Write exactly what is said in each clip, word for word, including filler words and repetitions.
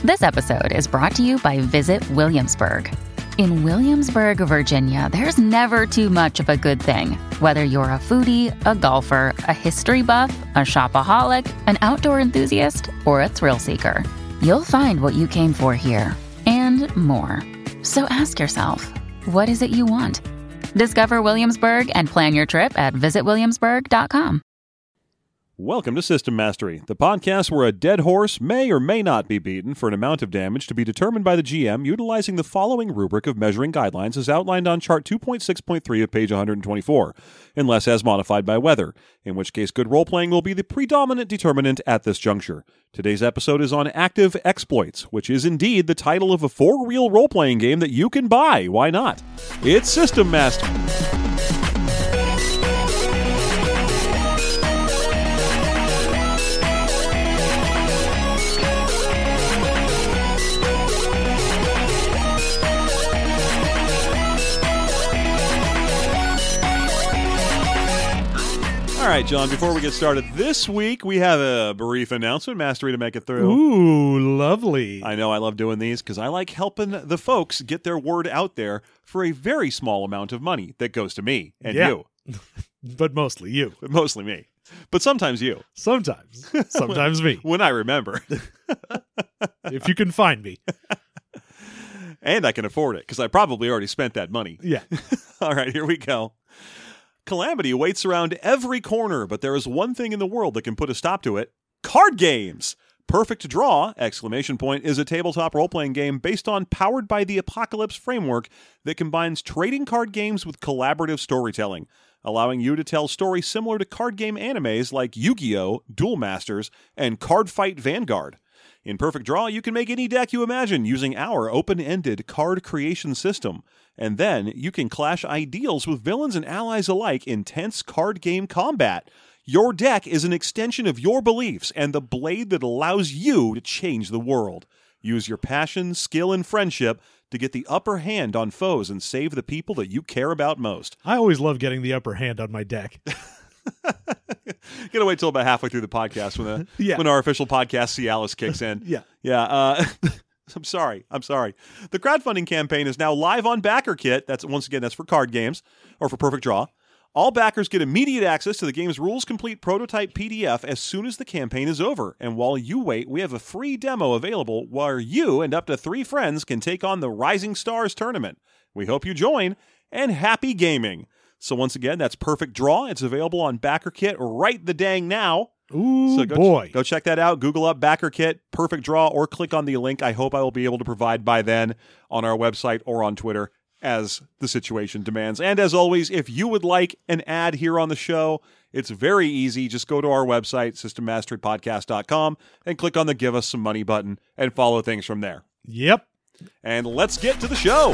This episode is brought to you by Visit Williamsburg. In Williamsburg, Virginia, there's never too much of a good thing. Whether you're a foodie, a golfer, a history buff, a shopaholic, an outdoor enthusiast, or a thrill seeker, you'll find what you came for here and more. So ask yourself, what is it you want? Discover Williamsburg and plan your trip at visit williamsburg dot com. Welcome to System Mastery, the podcast where a dead horse may or may not be beaten for an amount of damage to be determined by the G M utilizing the following rubric of measuring guidelines as outlined on chart two point six point three of page one hundred twenty-four, unless as modified by weather, in which case good role-playing will be the predominant determinant at this juncture. Today's episode is on Active Exploits, which is indeed the title of a for-real role-playing game that you can buy. Why not? It's System Mastery. All right, John, before we get started, this week we have a brief announcement. Mastery to make it through. Ooh, lovely. I know I love doing these because I like helping the folks get their word out there for a very small amount of money that goes to me and yeah. you. But mostly you. But mostly me. But sometimes you. Sometimes. Sometimes me. When I remember. If you can find me. And I can afford it because I probably already spent that money. Yeah. All right, here we go. Calamity waits around every corner, but there is one thing in the world that can put a stop to it. Card games! Perfect Draw, exclamation point, is a tabletop role-playing game based on Powered by the Apocalypse framework that combines trading card games with collaborative storytelling, allowing you to tell stories similar to card game animes like Yu-Gi-Oh!, Duel Masters, and Card Fight Vanguard. In Perfect Draw, you can make any deck you imagine using our open-ended card creation system. And then you can clash ideals with villains and allies alike in tense card game combat. Your deck is an extension of your beliefs and the blade that allows you to change the world. Use your passion, skill, and friendship to get the upper hand on foes and save the people that you care about most. I always love getting the upper hand on my deck. Gotta wait till about halfway through the podcast when the, yeah. when our official podcast Cialis kicks in. yeah. Yeah. Uh, I'm sorry. I'm sorry. The crowdfunding campaign is now live on BackerKit. That's once again, that's for card games or for Perfect Draw. All backers get immediate access to the game's rules complete prototype P D F as soon as the campaign is over. And while you wait, we have a free demo available where you and up to three friends can take on the Rising Stars tournament. We hope you join, and happy gaming. So once again, that's Perfect Draw. It's available on BackerKit right the dang now. Ooh, so go boy. Ch- go check that out. Google up BackerKit, Perfect Draw, or click on the link I hope I will be able to provide by then on our website or on Twitter as the situation demands. And as always, if you would like an ad here on the show, it's very easy. Just go to our website, system mastery podcast dot com, and click on the Give Us Some Money button and follow things from there. Yep. And let's get to the show.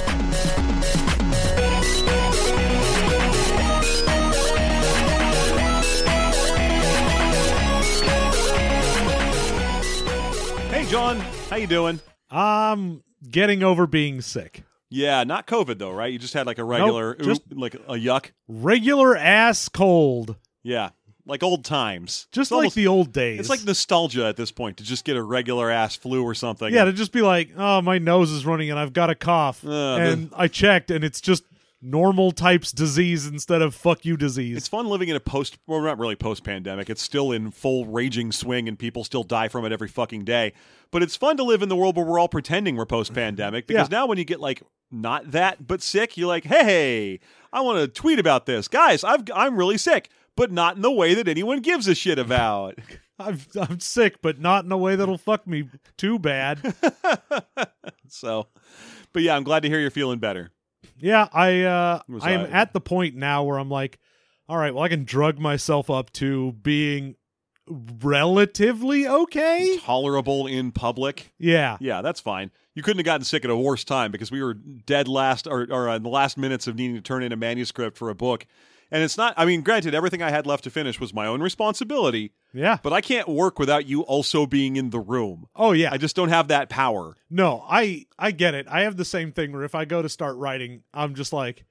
Hey, John. How you doing? I'm getting over being sick. Yeah, not COVID, though, right? You just had like a regular, Nope, just oop, like a yuck. Regular ass cold. Yeah, like old times. Just It's like almost- the old days. It's like nostalgia at this point to just get a regular ass flu or something. Yeah, to just be like, oh, my nose is running and I've got a cough. Uh, and I checked and it's just normal types disease instead of fuck you disease. It's fun living in a post, well, not really post-pandemic. It's still in full raging swing and people still die from it every fucking day. But it's fun to live in the world where we're all pretending we're post-pandemic because Yeah. now when you get like not that but sick, you're like, hey, I want to tweet about this. Guys, I've, I'm really sick, but not in the way that anyone gives a shit about. I've, I'm sick, but not in a way that'll fuck me too bad. So, but yeah, I'm glad to hear you're feeling better. Yeah, I uh, Was I am I- at the point now where I'm like, all right, well, I can drug myself up to being relatively okay. Tolerable in public. Yeah. Yeah, that's fine. You couldn't have gotten sick at a worse time because we were dead last or, or in the last minutes of needing to turn in a manuscript for a book. And it's not, I mean, granted, everything I had left to finish was my own responsibility, Yeah. but I can't work without you also being in the room. Oh, yeah. I just don't have that power. No, I I get it. I have the same thing where if I go to start writing, I'm just like,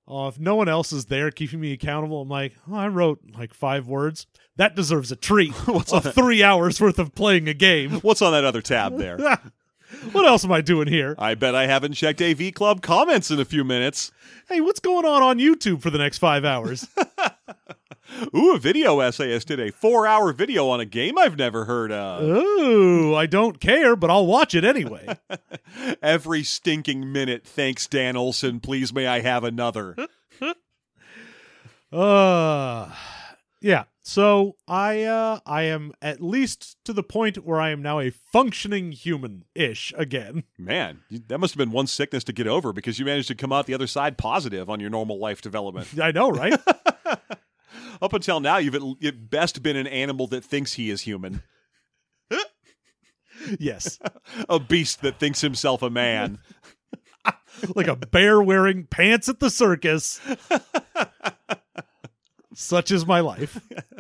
Oh, if no one else is there keeping me accountable, I'm like, oh, I wrote like five words. That deserves a treat What's of on three hours worth of playing a game. What's on that other tab there? What else am I doing here? I bet I haven't checked A V Club comments in a few minutes. Hey, what's going on on YouTube for the next five hours? Ooh, a video essayist did a four-hour video on a game I've never heard of. Ooh, I don't care, but I'll watch it anyway. Every stinking minute, thanks, Dan Olson. Please may I have another. uh, yeah. So I uh, I am at least to the point where I am now a functioning human-ish again. Man, you- that must have been one sickness to get over because you managed to come out the other side positive on your normal life development. I know, right? Up until now, you've at at best been an animal that thinks he is human. Yes. A beast that thinks himself a man. Like a bear wearing pants at the circus. Such is my life.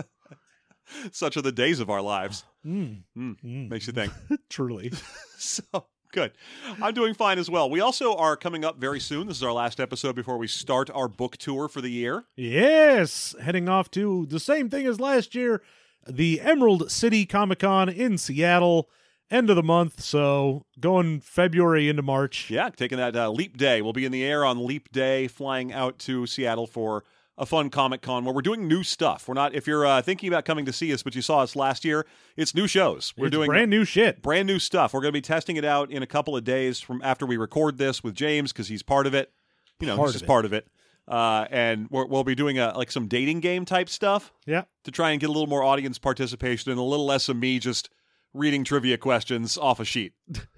Such are the days of our lives. Mm. Mm, Mm. Makes you think. Truly. So, good. I'm doing fine as well. We also are coming up very soon. This is our last episode before we start our book tour for the year. Yes. Heading off to the same thing as last year, the Emerald City Comic Con in Seattle. End of the month, so going February into March. Yeah, taking that uh, Leap Day. We'll be in the air on Leap Day, flying out to Seattle for a fun Comic Con where we're doing new stuff. We're not, if you're uh, thinking about coming to see us, but you saw us last year, it's new shows. We're It's doing brand new shit. brand new stuff. We're going to be testing it out in a couple of days from after we record this with James because he's part of it. You know, Part he's of just it. part of it. Uh, and we're, we'll be doing a, like some dating game type stuff Yeah. to try and get a little more audience participation and a little less of me just reading trivia questions off a sheet.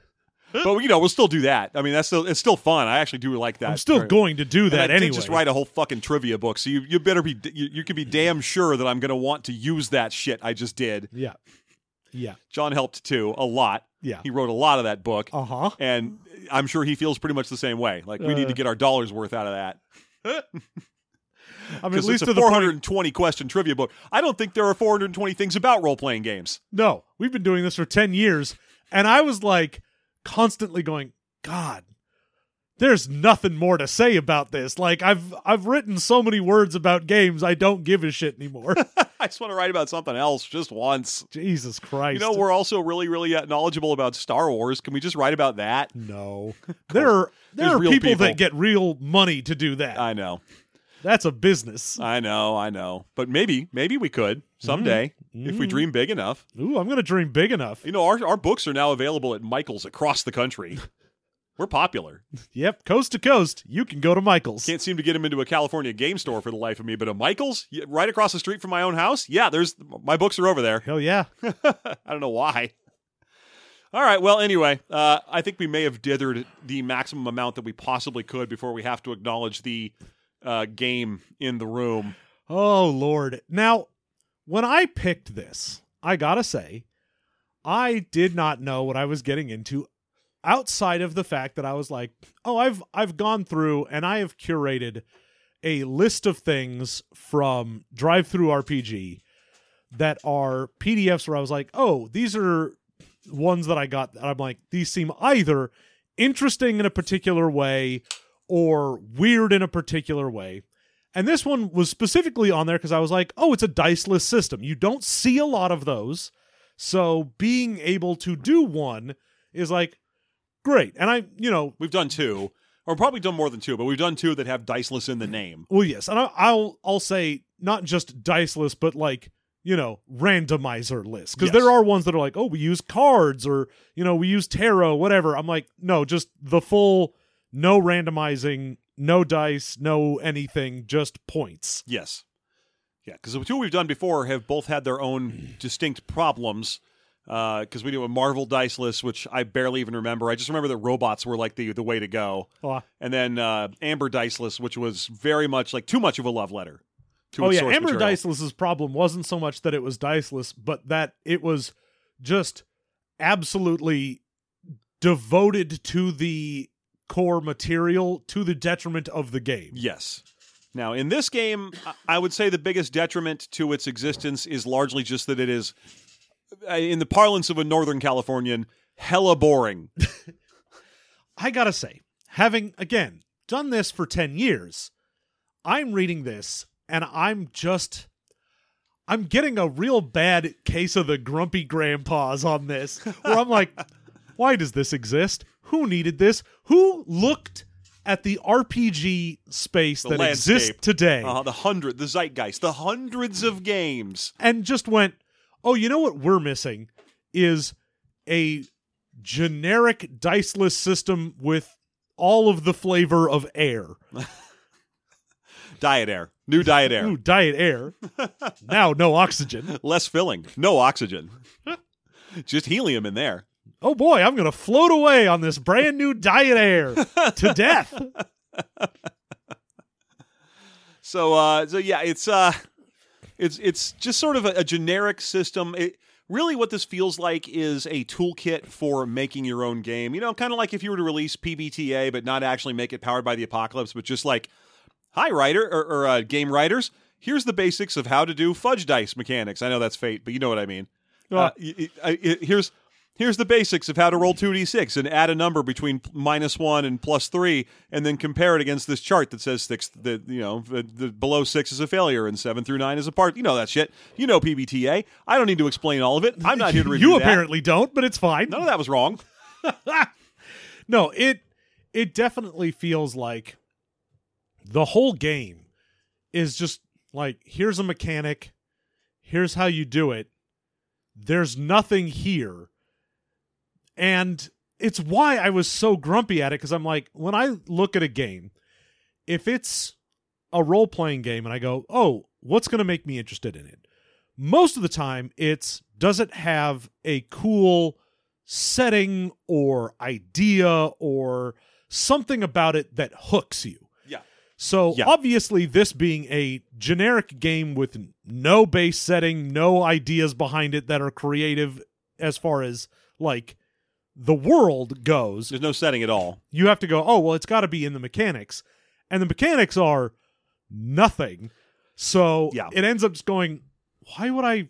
But, you know, we'll still do that. I mean, that's still it's still fun. I actually do like that. I'm still Very- going to do And that I did anyway. just write a whole fucking trivia book, so you you better be you, you can be damn sure that I'm going to want to use that shit I just did. Yeah. Yeah. John helped too a lot. Yeah. He wrote a lot of that book, Uh-huh. and I'm sure he feels pretty much the same way. Like we need Uh. to get our dollars worth out of that. I mean, at Because least it's to a the four point. hundred twenty question trivia book. I don't think there are four hundred twenty things about role playing games. No, we've been doing this for ten years, and I was like constantly going, God, there's nothing more to say about this. Like I've I've written so many words about games, I don't give a shit anymore. I just want to write about something else just once. Jesus Christ. You know, we're also really, really uh, knowledgeable about Star Wars. Can we just write about that? No. There are there There's are real people, people. that get real money to do that. I know. That's a business. I know, I know. But maybe, maybe we could someday if we Mhm. dream big enough. Ooh, I'm going to dream big enough. You know, our our books are now available at Michael's across the country. We're popular. Yep, coast to coast, you can go to Michael's. Can't seem to get him into a California game store for the life of me, but a Michael's yeah, right across the street from my own house. Yeah, there's my books are over there. Hell yeah. I don't know why. All right. Well, anyway, uh, I think we may have dithered the maximum amount that we possibly could before we have to acknowledge the uh, game in the room. Oh, Lord. Now, when I picked this, I gotta say, I did not know what I was getting into outside of the fact that I was like, oh, I've I've gone through and I have curated a list of things from Drive-Thru R P G that are P D Fs where I was like, oh, these are ones that I got that I'm like, these seem either interesting in a particular way or weird in a particular way. And this one was specifically on there because I was like, oh, it's a diceless system. You don't see a lot of those. So being able to do one is like, great. And I, you know, We've done two, or probably done more than two, but we've done two that have diceless in the name. well, yes. And I, I'll, I'll say not just diceless, but like, you know, randomizer lists. Because Yes. there are ones that are like, oh, we use cards or, you know, we use tarot, whatever. I'm like, no, just the full, no randomizing, no dice, no anything, just points. Yes. Yeah, because the two we've done before have both had their own distinct problems. Because we do a Marvel Diceless, which I barely even remember. I just remember that robots were like the, the way to go. Oh, And then uh, Amber Diceless, which was very much like too much of a love letter. To oh its yeah, source Amber material. Diceless's problem wasn't so much that it was diceless, but that it was just absolutely devoted to the core material to the detriment of the game. Yes. Now, in this game, I- I would say the biggest detriment to its existence is largely just that it is, uh, in the parlance of a Northern Californian, hella boring. I gotta say, having again done this for ten years, I'm reading this and I'm just I'm getting a real bad case of the grumpy grandpas on this, where I'm like, why does this exist? Who needed this? Who looked at the R P G space The that landscape. exists today Uh, the hundred, the zeitgeist, the hundreds of games. and just went, oh, you know what we're missing is a generic diceless system with all of the flavor of air. Diet air. New diet air. Ooh, diet air. Now no oxygen. Less filling. No oxygen. Just helium in there. Oh boy, I'm going to float away on this brand new diet air to death. So, uh, so yeah, it's uh, it's it's just sort of a, a generic system. It, really, what this feels like is a toolkit for making your own game. You know, kind of like if you were to release P B T A, but not actually make it powered by the apocalypse, but just like, hi, writer or, or uh, game writers, here's the basics of how to do fudge dice mechanics. I know that's Fate, but you know what I mean. Uh, y- y- I- y- here's here's the basics of how to roll two d six and add a number between minus one and plus three, and then compare it against this chart that says six. That you know, the, the below six is a failure and seven through nine is a part. You know that shit. You know P B T A. I don't need to explain all of it. I'm not here to review You that. apparently don't, but it's fine. None of that was wrong. No, it it definitely feels like the whole game is just like, here's a mechanic, here's how you do it. There's nothing here. And it's why I was so grumpy at it, because I'm like, when I look at a game, if it's a role-playing game and I go, oh, what's going to make me interested in it? Most of the time, it's, does it have a cool setting or idea or something about it that hooks you? Yeah. So Yeah. obviously this being a generic game with no base setting, no ideas behind it that are creative as far as like the world goes, There's no setting at all. you have to go, oh, well, it's got to be in the mechanics. And the mechanics are nothing. So Yeah. it ends up just going, why would I,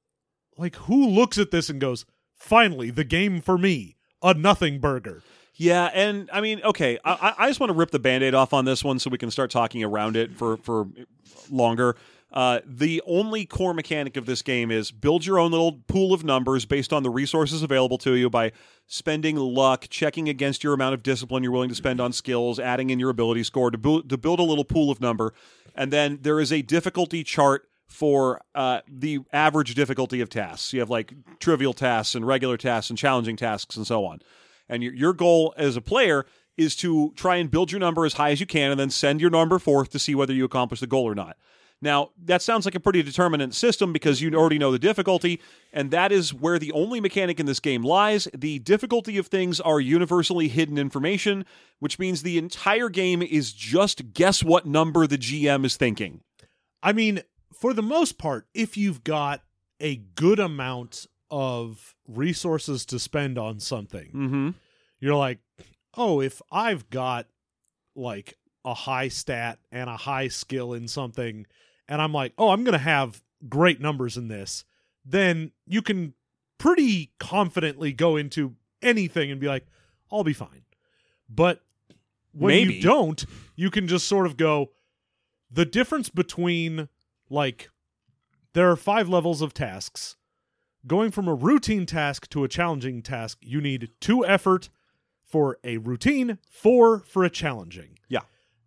like, who looks at this and goes, finally, the game for me, a nothing burger. Yeah, and I mean, okay, I, I just want to rip the Band-Aid off on this one so we can start talking around it for, for longer. Uh, the only core mechanic of this game is build your own little pool of numbers based on the resources available to you by spending luck, checking against your amount of discipline you're willing to spend on skills, adding in your ability score to, bu- to build a little pool of number. And then there is a difficulty chart for uh, the average difficulty of tasks. You have like trivial tasks and regular tasks and challenging tasks and so on. And your, your goal as a player is to try and build your number as high as you can and then send your number forth to see whether you accomplish the goal or not. Now, that sounds like a pretty determinate system because you already know the difficulty, and that is where the only mechanic in this game lies. The difficulty of things are universally hidden information, which means the entire game is just guess what number the G M is thinking. I mean, for the most part, if you've got a good amount of resources to spend on something, Mm-hmm. you're like, oh, if I've got like a high stat and a high skill in something, and I'm like, oh, I'm going to have great numbers in this, then you can pretty confidently go into anything and be like, I'll be fine. But when Maybe. you don't, you can just sort of go, the difference between, like, there are five levels of tasks. Going from a routine task to a challenging task, you need two effort for a routine, four for a challenging. Yeah.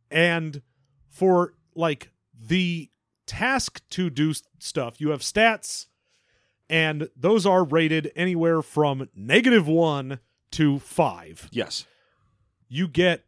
And for, like, the task to do stuff, you have stats, and those are rated anywhere from negative one to five. Yes. You get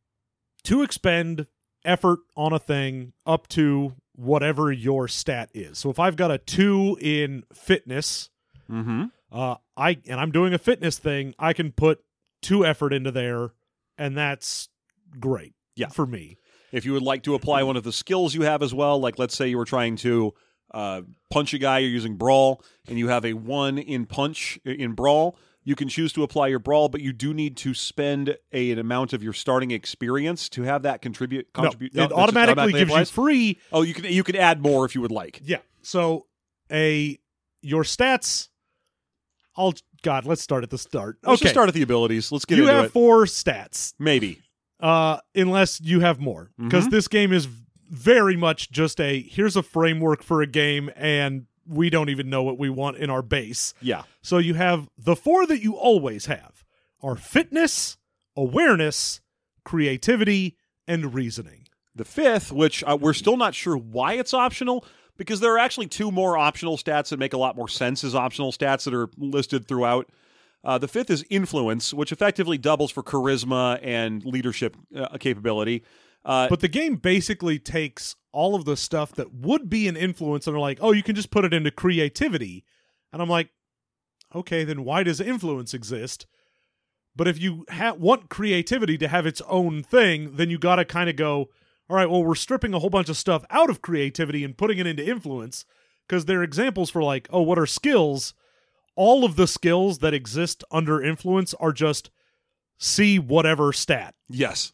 to expend effort on a thing up to whatever your stat is. So if I've got a two in fitness, Mm-hmm. uh, I and I'm doing a fitness thing, I can put two effort into there, and that's great. Yeah. For me. If you would like to apply one of the skills you have as well, like let's say you were trying to uh, punch a guy, you're using Brawl, and you have a one in punch in Brawl, you can choose to apply your Brawl, but you do need to spend a, an amount of your starting experience to have that contribute. contribute No, it that's just automatically gives applies? you free. Oh, you can you can add more if you would like. Yeah. So a your stats. I'll God. Let's start at the start. Let's okay. just start at the abilities. Let's get you into have it. four stats. Maybe. Uh, unless you have more, because Mhm. this game is very much just a here's a framework for a game, and we don't even know what we want in our base. Yeah. So you have the four that you always have are fitness, awareness, creativity, and reasoning. The fifth, which uh, we're still not sure why it's optional, because there are actually two more optional stats that make a lot more sense as optional stats that are listed throughout. Uh, the fifth is influence, which effectively doubles for charisma and leadership uh, capability. Uh, But the game basically takes all of the stuff that would be an influence and are like, oh, you can just put it into creativity. And I'm like, okay, then why does influence exist? But if you ha- want creativity to have its own thing, then you got to kind of go, all right, well, we're stripping a whole bunch of stuff out of creativity and putting it into influence, because they're examples for like, oh, what are skills? All of the skills that exist under influence are just see whatever stat. yes.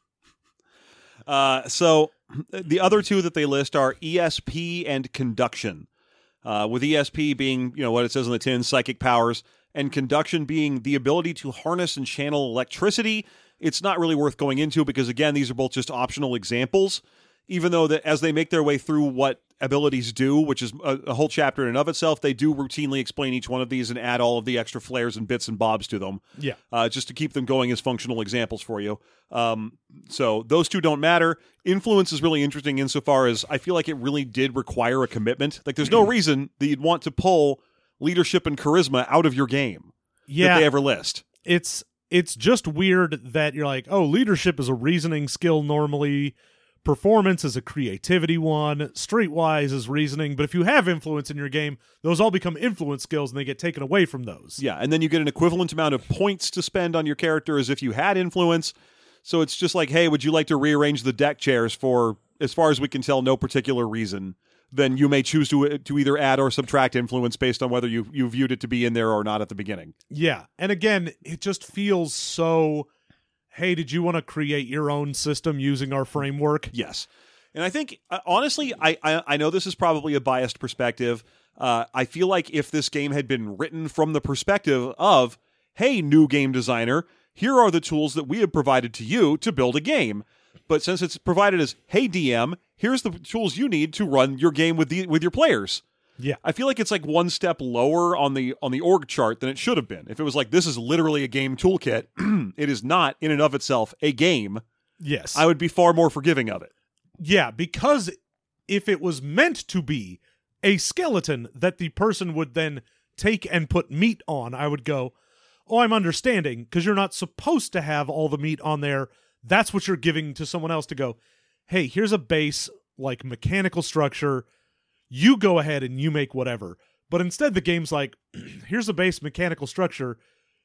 Uh, so the other two that they list are E S P and conduction. Uh, with E S P being, you know, what it says on the tin, psychic powers, and conduction being the ability to harness and channel electricity. It's not really worth going into because, again, these are both just optional examples, even though that as they make their way through what abilities do, which is a, a whole chapter in and of itself, they do routinely explain each one of these and add all of the extra flares and bits and bobs to them. Yeah. Uh, just to keep them going as functional examples for you. Um, so those two don't matter. Influence is really interesting insofar as I feel like it really did require a commitment. Like there's no reason that you'd want to pull leadership and charisma out of your game Yeah. that they ever list. It's it's just weird that you're like, oh, leadership is a reasoning skill normally, performance is a creativity one, streetwise is reasoning, but if you have influence in your game, those all become influence skills and they get taken away from those. Yeah, and then you get an equivalent amount of points to spend on your character as if you had influence. So it's just like, hey, would you like to rearrange the deck chairs for, as far as we can tell, no particular reason? Then you may choose to to either add or subtract influence based on whether you, you viewed it to be in there or not at the beginning. Yeah, and again, it just feels so, hey, did you want to create your own system using our framework? Yes. And I think, uh, honestly, I, I I know this is probably a biased perspective. Uh, I feel like if this game had been written from the perspective of, hey, new game designer, here are the tools that we have provided to you to build a game. But since it's provided as, hey, D M, here's the tools you need to run your game with the with your players. Yeah. I feel like it's like one step lower on the on the org chart than it should have been. If it was like, this is literally a game toolkit, it is not in and of itself a game. Yes. I would be far more forgiving of it. Yeah, because if it was meant to be a skeleton that the person would then take and put meat on, I would go, oh, I'm understanding, because you're not supposed to have all the meat on there. That's what you're giving to someone else to go, hey, here's a base, like mechanical structure. You go ahead and you make whatever. But instead, the game's like, here's a base mechanical structure.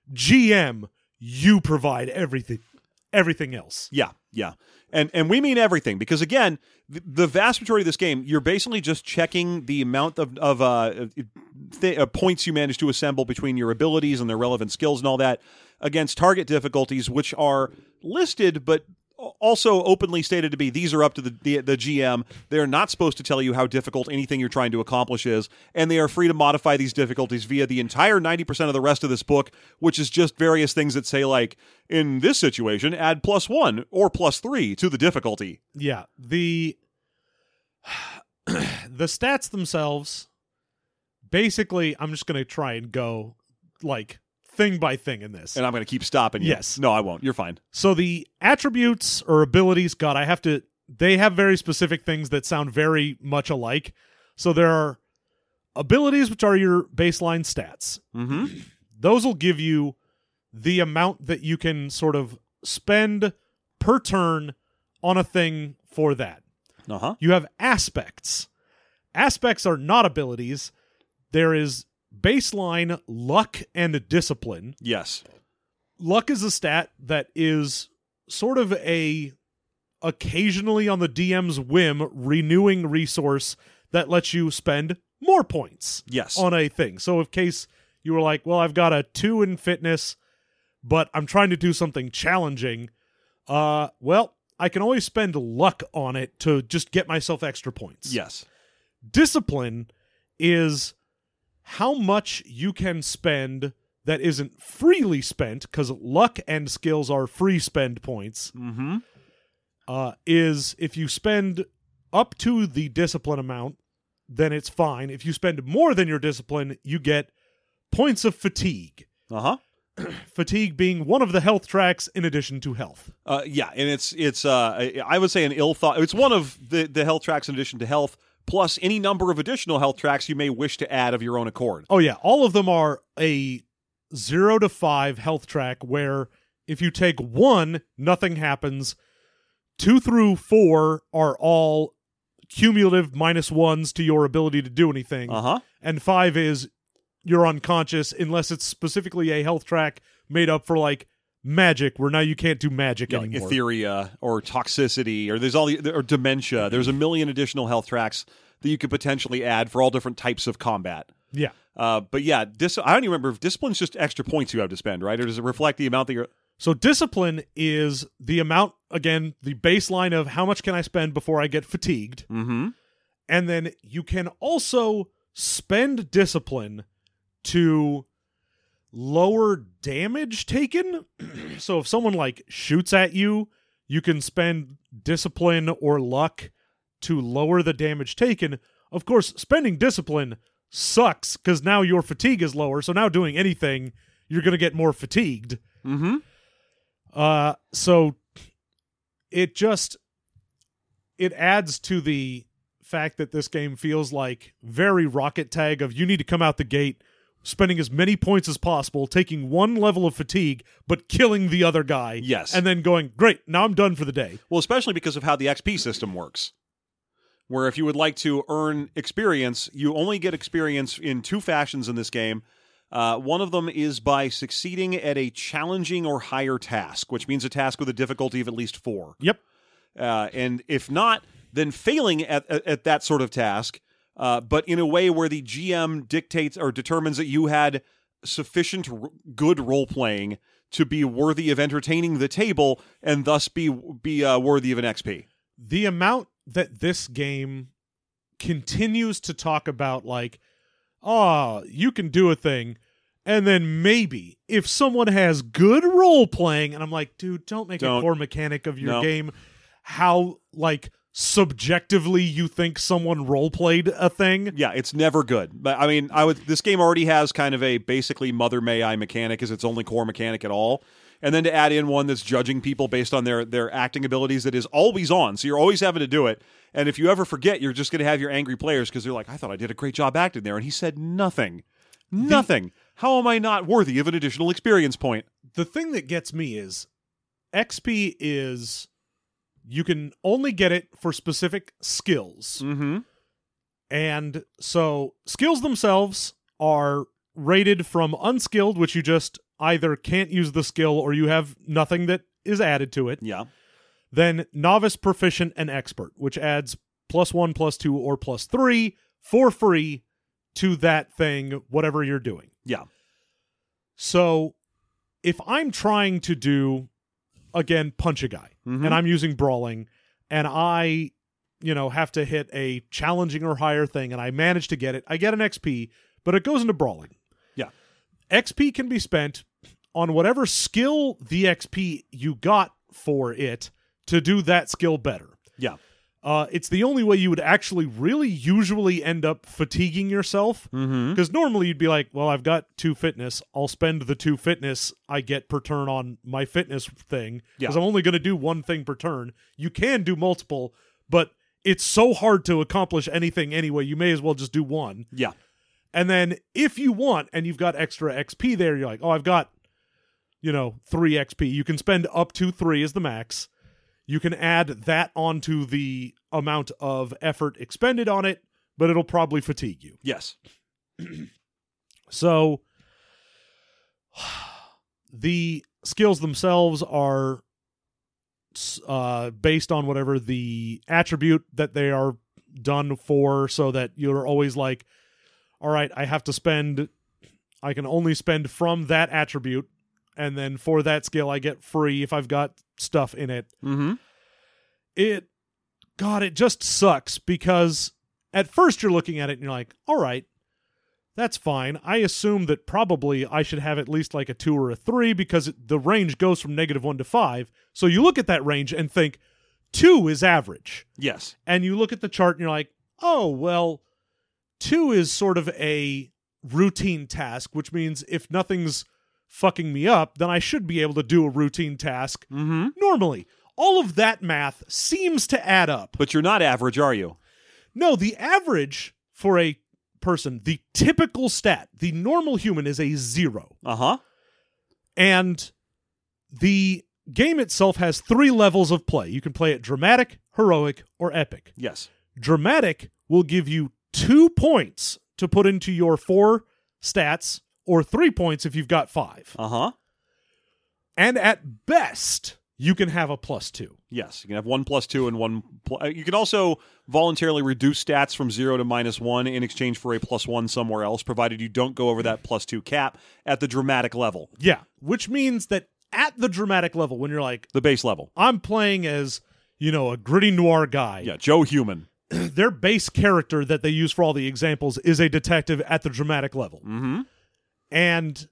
G M, you provide everything, everything else. Yeah, yeah. And and we mean everything, because again, the, the vast majority of this game, you're basically just checking the amount of, of uh, th- uh, points you manage to assemble between your abilities and their relevant skills and all that against target difficulties, which are listed, but also openly stated to be, these are up to the, the the G M. They're not supposed to tell you how difficult anything you're trying to accomplish is, and they are free to modify these difficulties via the entire ninety percent of the rest of this book, which is just various things that say, like, in this situation, add plus one or plus three to the difficulty. Yeah, the the stats themselves, basically, I'm just going to try and go, like, thing by thing in this. And I'm going to keep stopping you. Yes. No, I won't. You're fine. So the attributes or abilities, God, I have to, they have very specific things that sound very much alike. So there are abilities, which are your baseline stats. Mm-hmm. Those will give you the amount that you can sort of spend per turn on a thing for that. Uh-huh. You have aspects. Aspects are not abilities. There is baseline luck and discipline. Yes. Luck is a stat that is sort of a occasionally on the D M's whim renewing resource that lets you spend more points Yes. on a thing. So in case you were like, well, I've got a two in fitness, but I'm trying to do something challenging, uh, well, I can always spend luck on it to just get myself extra points. Yes. Discipline is how much you can spend that isn't freely spent, because luck and skills are free spend points, Mm-hmm. uh, is if you spend up to the discipline amount, then it's fine. If you spend more than your discipline, you get points of fatigue. Uh-huh. Fatigue being one of the health tracks in addition to health. Uh, yeah, and it's, it's uh, I would say an ill thought. It's one of the, the health tracks in addition to health, plus any number of additional health tracks you may wish to add of your own accord. Oh, yeah. All of them are a zero to five health track where if you take one, nothing happens. Two through four are all cumulative minus ones to your ability to do anything. Uh-huh. And five is you're unconscious unless it's specifically a health track made up for like magic, where now you can't do magic Yeah, anymore. like Etheria or toxicity or there's all the or dementia. There's a million additional health tracks that you could potentially add for all different types of combat. Yeah. Uh, but yeah, dis- I don't even remember if discipline's just extra points you have to spend, right? Or does it reflect the amount that you're? So discipline is the amount, again, the baseline of how much can I spend before I get fatigued. Mm-hmm. And then you can also spend discipline to lower damage taken. So if someone like shoots at you, you can spend discipline or luck to lower the damage taken. Of course, spending discipline sucks because now your fatigue is lower. So now doing anything, you're going to get more fatigued. Mm-hmm. Uh, so it just, it adds to the fact that this game feels like very Rocket Tag of you need to come out the gate spending as many points as possible, taking one level of fatigue, but killing the other guy. Yes. And then going, great, now I'm done for the day. Well, especially because of how the X P system works. Where if you would like to earn experience, you only get experience in two fashions in this game. Uh, one of them is by succeeding at a challenging or higher task, which means a task with a difficulty of at least four. Yep. Uh, and if not, then failing at, at, at that sort of task, uh, but in a way where the G M dictates or determines that you had sufficient r- good role-playing to be worthy of entertaining the table and thus be, be uh, worthy of an X P. The amount that this game continues to talk about, like, oh, you can do a thing, and then maybe if someone has good role playing, and I'm like, dude, don't make Don't. a core mechanic of your No. game how like subjectively you think someone role played a thing. Yeah, it's never good. But I mean, I would. This game already has kind of a basically Mother May I mechanic as its only core mechanic at all. And then to add in one that's judging people based on their, their acting abilities that is always on. So you're always having to do it. And if you ever forget, you're just going to have your angry players because they're like, I thought I did a great job acting there. And he said nothing. Nothing. How am I not worthy of an additional experience point? The thing that gets me is X P is you can only get it for specific skills. Mm-hmm. And so skills themselves are rated from unskilled, which you just either can't use the skill or you have nothing that is added to it. Yeah. Then novice, proficient, and expert, which adds plus one, plus two, or plus three for free to that thing, whatever you're doing. Yeah. So if I'm trying to do, again, punch a guy, Mhm. and I'm using brawling, and I, you know, have to hit a challenging or higher thing, and I manage to get it, I get an X P, but it goes into brawling. Yeah. X P can be spent on whatever skill the X P you got for it to do that skill better. Yeah. Uh, it's the only way you would actually really usually end up fatiguing yourself. Mm-hmm. Because normally you'd be like, well, I've got two fitness. I'll spend the two fitness I get per turn on my fitness thing. Because Yeah. I'm only going to do one thing per turn. You can do multiple, but it's so hard to accomplish anything anyway. You may as well just do one. Yeah. And then if you want and you've got extra X P there, you're like, oh, I've got, you know, three X P. You can spend up to three as the max. You can add that onto the amount of effort expended on it, but it'll probably fatigue you. Yes. So the skills themselves are uh, based on whatever the attribute that they are done for, so that you're always like, all right, I have to spend, I can only spend from that attribute, and then for that skill I get free if I've got stuff in it. Mm-hmm. It, God, it just sucks because at first you're looking at it and you're like, all right, that's fine. I assume that probably I should have at least like a two or a three because it, the range goes from negative one to five. So you look at that range and think, two is average. Yes. And you look at the chart and you're like, oh, well, two is sort of a routine task, which means if nothing's fucking me up, then I should be able to do a routine task Mm-hmm. normally. All of that math seems to add up. But you're not average, are you? No, the average for a person, the typical stat, the normal human is a zero. Uh-huh. And the game itself has three levels of play. You can play it dramatic, heroic, or epic. Yes. Dramatic will give you two points to put into your four stats, or three points if you've got five. Uh-huh. And at best, you can have a plus two. Yes. You can have one plus two and one... Pl- you can also voluntarily reduce stats from zero to minus one in exchange for a plus one somewhere else, provided you don't go over that plus two cap at the dramatic level. Yeah, which means that at the dramatic level, when you're like, The base level. I'm playing as, you know, a gritty noir guy. Yeah, Joe Human. Their base character that they use for all the examples is a detective at the dramatic level. Mm-hmm. And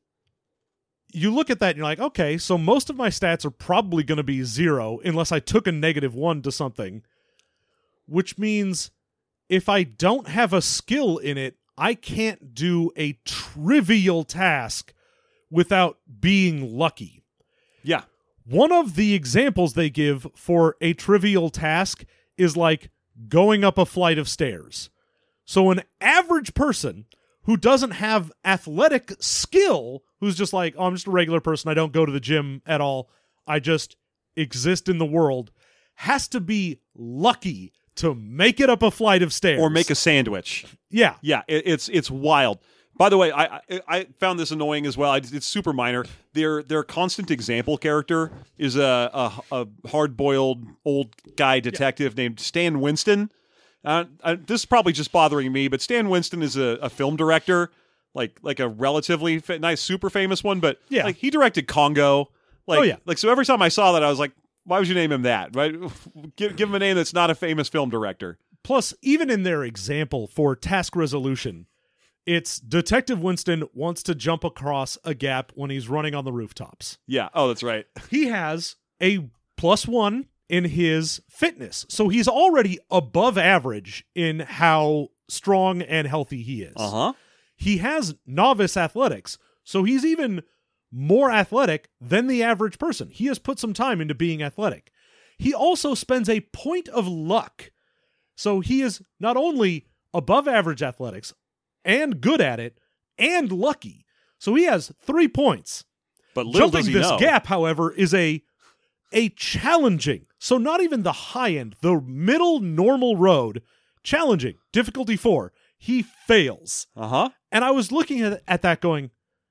you look at that and you're like, okay, so most of my stats are probably going to be zero unless I took a negative one to something, which means if I don't have a skill in it, I can't do a trivial task without being lucky. Yeah. One of the examples they give for a trivial task is like going up a flight of stairs. So an average person who doesn't have athletic skill, who's just like, oh, I'm just a regular person, I don't go to the gym at all, I just exist in the world, has to be lucky to make it up a flight of stairs. Or make a sandwich. Yeah. Yeah, it, it's it's wild. By the way, I, I I found this annoying as well. I, it's super minor. Their their constant example character is a a, a hard boiled old guy detective yeah. named Stan Winston. Uh, I, this is probably just bothering me, but Stan Winston is a, a film director, like like a relatively fa- nice, super famous one. But yeah. like he directed Congo. Like, oh yeah. Like so, every time I saw that, I was like, why would you name him that? Right? give give him a name that's not a famous film director. Plus, even in their example for task resolution, it's Detective Winston wants to jump across a gap when he's running on the rooftops. Yeah. Oh, that's right. He has a plus one in his fitness. So he's already above average in how strong and healthy he is. Uh-huh. He has novice athletics. So he's even more athletic than the average person. He has put some time into being athletic. He also spends a point of luck. So he is not only above average athletics, and good at it, and lucky. So he has three points. But little Jumping does he this know. gap, however, is a a challenging, so not even the high end, the middle normal road, challenging, difficulty four. He fails. Uh-huh. And I was looking at, at that going,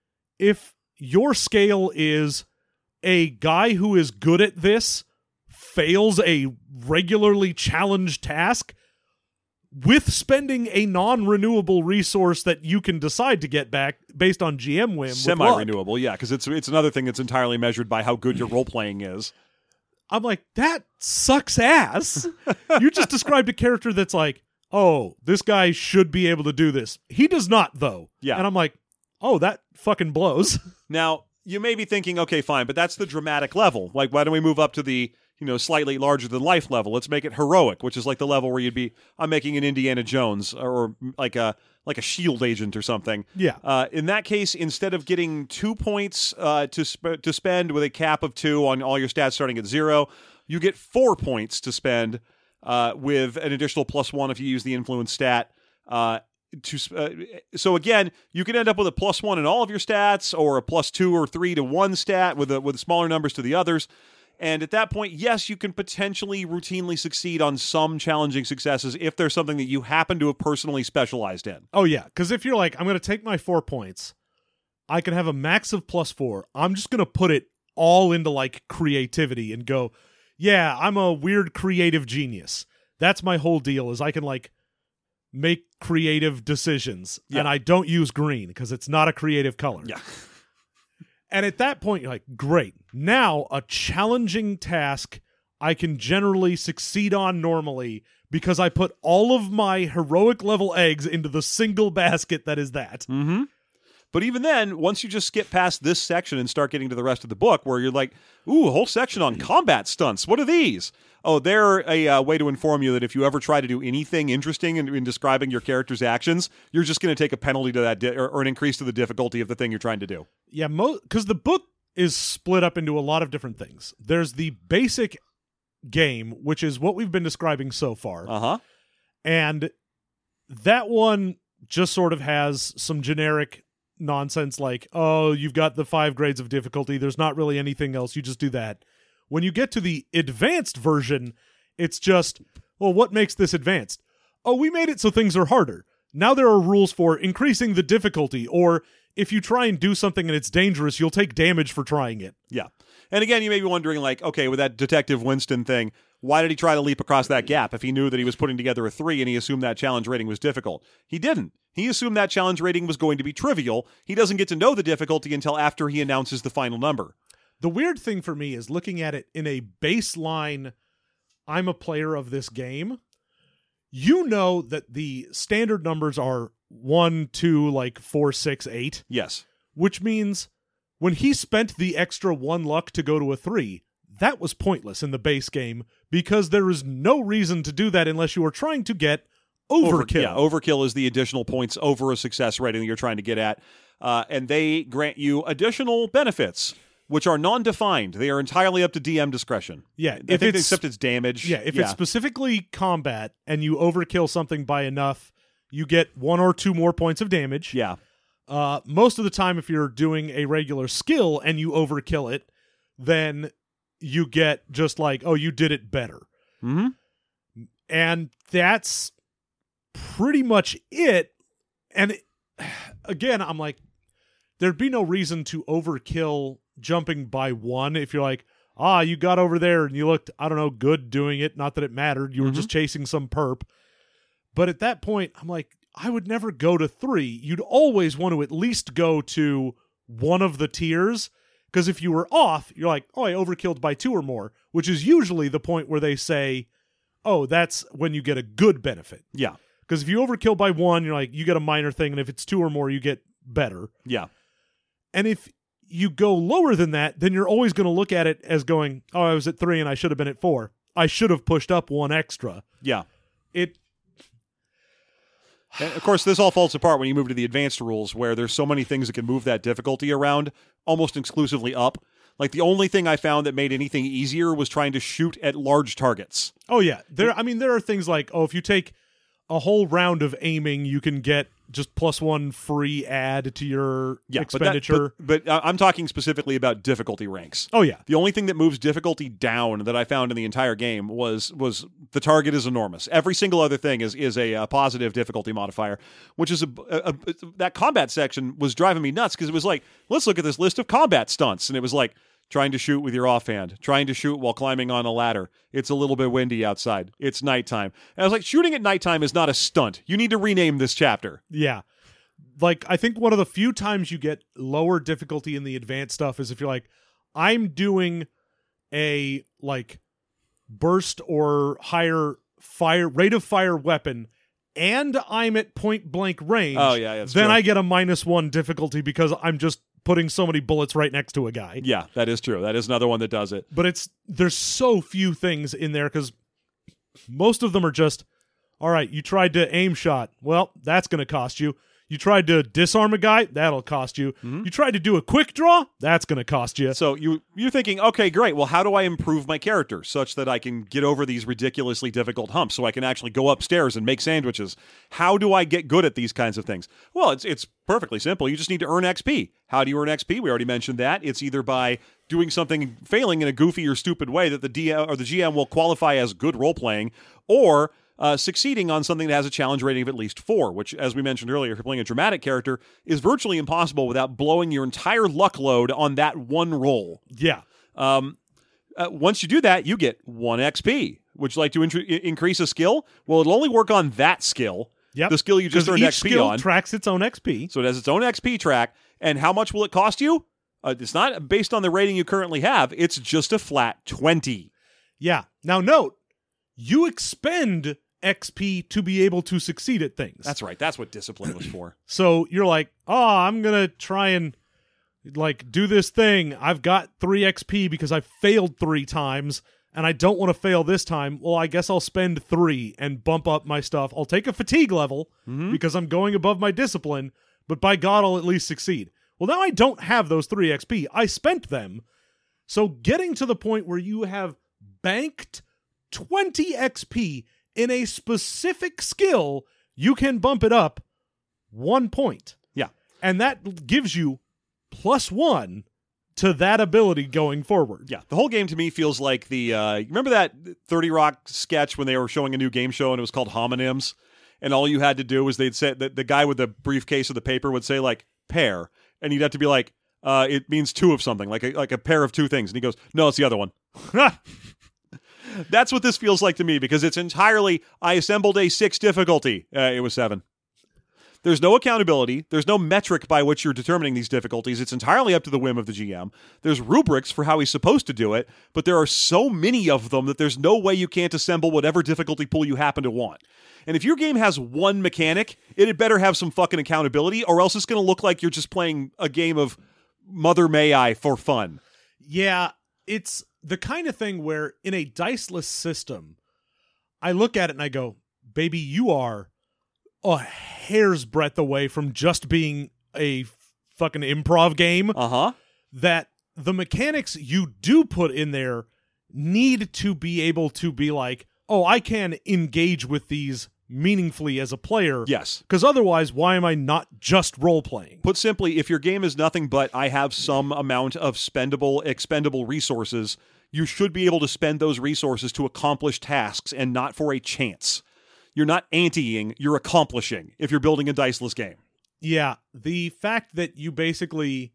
if your scale is a guy who is good at this fails a regularly challenged task, with spending a non-renewable resource that you can decide to get back based on G M whim. Semi-renewable, yeah, because it's it's another thing that's entirely measured by how good your role-playing is. I'm like, that sucks ass. You just described a character that's like, oh, this guy should be able to do this. He does not, though. Yeah. And I'm like, oh, that fucking blows. Now, you may be thinking, okay, fine, but that's the dramatic level. Like, why don't we move up to the, you know, slightly larger than life level? Let's make it heroic, which is like the level where you'd be, I'm making an Indiana Jones or like a like a SHIELD agent or something. Yeah. Uh, in that case, instead of getting two points uh, to sp- to spend with a cap of two on all your stats starting at zero, you get four points to spend uh, with an additional plus one if you use the influence stat. Uh, to uh, so again, you can end up with a plus one in all of your stats, or a plus two or three to one stat with a, with smaller numbers to the others. And at that point, yes, you can potentially routinely succeed on some challenging successes if there's something that you happen to have personally specialized in. Oh, yeah. Because if you're like, I'm going to take my four points, I can have a max of plus four. I'm just going to put it all into like creativity and go, yeah, I'm a weird creative genius. That's my whole deal, is I can like make creative decisions. Yeah. And I don't use green because it's not a creative color. Yeah. And at that point, you're like, great. Now, a challenging task I can generally succeed on normally because I put all of my heroic level eggs into the single basket that is that. Mm-hmm. But even then, once you just skip past this section and start getting to the rest of the book, where you're like, ooh, a whole section on combat stunts. What are these? Oh, they're a uh, way to inform you that if you ever try to do anything interesting in, in describing your character's actions, you're just going to take a penalty to that, di- or, or an increase to the difficulty of the thing you're trying to do. Yeah, because the book is split up into a lot of different things. There's the basic game, which is what we've been describing so far. Uh-huh. And that one just sort of has some generic nonsense like, oh, you've got the five grades of difficulty. There's not really anything else. You just do that. When you get to the advanced version, it's just, well, what makes this advanced? Oh, we made it so things are harder. Now there are rules for increasing the difficulty, or if you try and do something and it's dangerous, you'll take damage for trying it. Yeah. And again, you may be wondering, like, okay, with that Detective Winston thing, why did he try to leap across that gap if he knew that he was putting together a three and he assumed that challenge rating was difficult? He didn't. He assumed that challenge rating was going to be trivial. He doesn't get to know the difficulty until after he announces the final number. The weird thing for me is looking at it in a baseline, I'm a player of this game. You know that the standard numbers are one, two, like four, six, eight. Yes. Which means when he spent the extra one luck to go to a three, that was pointless in the base game because there is no reason to do that unless you are trying to get overkill. Over, yeah, overkill is the additional points over a success rating that you're trying to get at. Uh, and they grant you additional benefits, which are non-defined. They are entirely up to D M discretion. Yeah, I if think it's, except it's damage. Yeah, if yeah. it's specifically combat and you overkill something by enough, you get one or two more points of damage. Yeah. Uh, most of the time, if you're doing a regular skill and you overkill it, then you get just like, oh, you did it better. Mm-hmm. And that's pretty much it. And it, again, I'm like, there'd be no reason to overkill jumping by one if you're like, ah, you got over there and you looked, I don't know, good doing it. Not that it mattered. You were mm-hmm. just chasing some perp. But at that point, I'm like, I would never go to three. You'd always want to at least go to one of the tiers. Because if you were off, you're like, oh, I overkilled by two or more, which is usually the point where they say, oh, that's when you get a good benefit. Yeah. Because if you overkill by one, you're like, you get a minor thing. And if it's two or more, you get better. Yeah. And if you go lower than that, then you're always going to look at it as going, oh, I was at three and I should have been at four. I should have pushed up one extra. Yeah. It. And of course, this all falls apart when you move to the advanced rules, where there's so many things that can move that difficulty around almost exclusively up. Like, the only thing I found that made anything easier was trying to shoot at large targets. Oh, yeah. There. I mean, there are things like, oh, if you take a whole round of aiming, you can get just plus one free add to your yeah, expenditure. But, that, but, but I'm talking specifically about difficulty ranks. Oh, yeah. The only thing that moves difficulty down that I found in the entire game was was the target is enormous. Every single other thing is is a, a positive difficulty modifier, which is a, a, a that combat section was driving me nuts because it was like, let's look at this list of combat stunts, and it was like, trying to shoot with your offhand, trying to shoot while climbing on a ladder. It's a little bit windy outside. It's nighttime. And I was like, shooting at nighttime is not a stunt. You need to rename this chapter. Yeah. Like, I think one of the few times you get lower difficulty in the advanced stuff is if you're like, I'm doing a, like, burst or higher fire rate of fire weapon, and I'm at point blank range. Oh, yeah, that's Then true. I get a minus one difficulty because I'm just putting so many bullets right next to a guy. Yeah, that is true. That is another one that does it. But it's there's so few things in there because most of them are just, all right, you tried to aim shot. Well, that's going to cost you. You tried to disarm a guy, that'll cost you. Mm-hmm. You tried to do a quick draw, that's going to cost you. So you, you're thinking, okay, great. Well, how do I improve my character such that I can get over these ridiculously difficult humps so I can actually go upstairs and make sandwiches? How do I get good at these kinds of things? Well, it's it's perfectly simple. You just need to earn X P. How do you earn X P? We already mentioned that. It's either by doing something, failing in a goofy or stupid way that the D M or the G M will qualify as good role-playing, or Uh, succeeding on something that has a challenge rating of at least four, which, as we mentioned earlier, if you're playing a dramatic character, is virtually impossible without blowing your entire luck load on that one roll. Yeah. Um, uh, once you do that, you get one X P. Would you like to int- increase a skill? Well, it'll only work on that skill. Yep. The skill you just earned each X P skill on. tracks its own X P. So it has its own X P track. And how much will it cost you? Uh, it's not based on the rating you currently have. It's just a flat twenty. Yeah. Now note, you expend X P to be able to succeed at things. That's right. That's what discipline was for. So you're like, oh, I'm going to try and like do this thing. I've got three X P because I failed three times and I don't want to fail this time. Well, I guess I'll spend three and bump up my stuff. I'll take a fatigue level Mm-hmm. because I'm going above my discipline, but by God, I'll at least succeed. Well, now I don't have those three X P. I spent them. So getting to the point where you have banked twenty X P in a specific skill, you can bump it up one point. Yeah. And that gives you plus one to that ability going forward. Yeah, the whole game to me feels like the, uh, remember that thirty Rock sketch when they were showing a new game show and it was called Homonyms? And all you had to do was they'd say, that the guy with the briefcase of the paper would say like, pair. And you'd have to be like, uh, it means two of something, like a, like a pair of two things. And he goes, no, it's the other one. That's what this feels like to me because it's entirely, I assembled a six difficulty. Uh, it was seven. There's no accountability. There's no metric by which you're determining these difficulties. It's entirely up to the whim of the G M. There's rubrics for how he's supposed to do it, but there are so many of them that there's no way you can't assemble whatever difficulty pool you happen to want. And if your game has one mechanic, it had better have some fucking accountability, or else it's going to look like you're just playing a game of Mother May I for fun. Yeah, it's the kind of thing where in a diceless system, I look at it and I go, baby, you are a hair's breadth away from just being a fucking improv game. Uh-huh. That the mechanics you do put in there need to be able to be like, oh, I can engage with these meaningfully as a player. Yes. Because otherwise, why am I not just role-playing? Put simply, if your game is nothing but I have some amount of spendable, expendable resources, you should be able to spend those resources to accomplish tasks and not for a chance. You're not anteing, you're accomplishing if you're building a diceless game. Yeah, the fact that you basically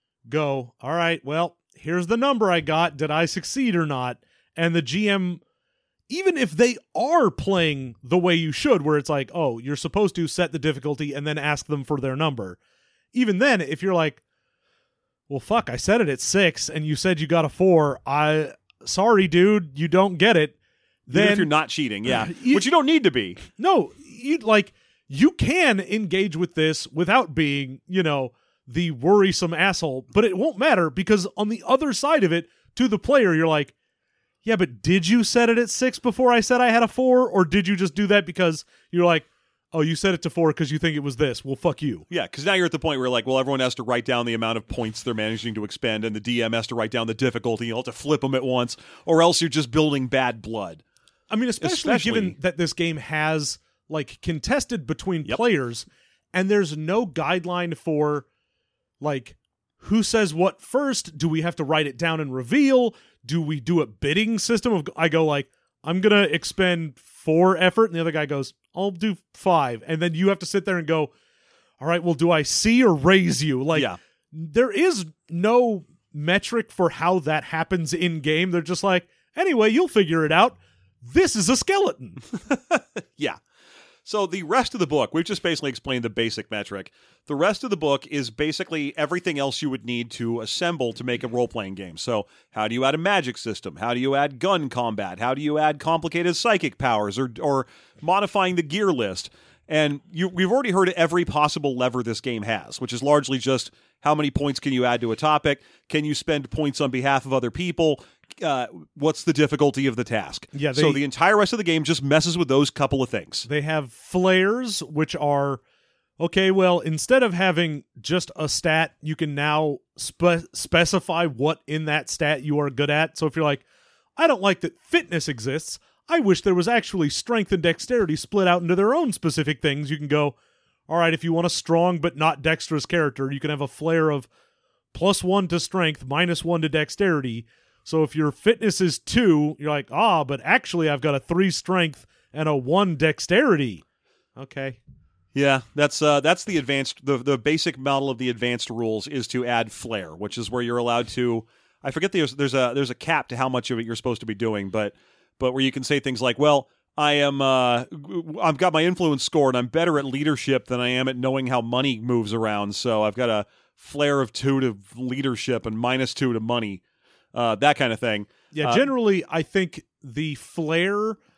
go, all right, well, here's the number I got. Did I succeed or not? And the G M, even if they are playing the way you should, where it's like, oh, you're supposed to set the difficulty and then ask them for their number. Even then, if you're like, well, fuck, I set it at six and you said you got a four. I, sorry, dude, you don't get it. Then Even if you're not cheating, yeah. You- Which you don't need to be. No, you like you can engage with this without being, you know, the worrisome asshole, but it won't matter because on the other side of it, to the player, you're like, yeah, but did you set it at six before I said I had a four, or did you just do that because you're like, oh, you set it to four because you think it was this? Well, fuck you. Yeah, because now you're at the point where like, well, everyone has to write down the amount of points they're managing to expend, and the D M has to write down the difficulty. You'll have to flip them at once, or else you're just building bad blood. I mean, especially, Especially- given that this game has like contested between Yep. players, and there's no guideline for like who says what first. Do we have to write it down and reveal? Do we do a bidding system of I go like, I'm gonna expend four effort, and the other guy goes, I'll do five, and then you have to sit there and go, all right, well, do I see or raise you? Like, Yeah. there is no metric for how that happens in game. They're just like, anyway, you'll figure it out. This is a skeleton. Yeah. So the rest of the book, we've just basically explained the basic metric. The rest of the book is basically everything else you would need to assemble to make a role-playing game. So how do you add a magic system? How do you add gun combat? How do you add complicated psychic powers or or modifying the gear list? And you, we've already heard every possible lever this game has, which is largely just how many points can you add to a topic? Can you spend points on behalf of other people? Uh, what's the difficulty of the task? Yeah, they- so the entire rest of the game just messes with those couple of things. They have flares, which are, okay, well, instead of having just a stat, you can now spe- specify what in that stat you are good at. So if you're like, I don't like that fitness exists, I wish there was actually strength and dexterity split out into their own specific things. You can go, all right, if you want a strong but not dexterous character, you can have a flare of plus one to strength, minus one to dexterity. So if your fitness is two, you're like, ah, but actually I've got a three strength and a one dexterity. Okay. Yeah, that's uh, that's the advanced, the the basic model of the advanced rules is to add flair, which is where you're allowed to. I forget there's there's a there's a cap to how much of it you're supposed to be doing, but but where you can say things like, well, I am uh, I've got my influence score and I'm better at leadership than I am at knowing how money moves around, so I've got a flair of two to leadership and minus two to money, uh, that kind of thing. Yeah, Uh, generally, I think the flair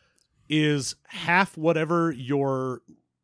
is half whatever your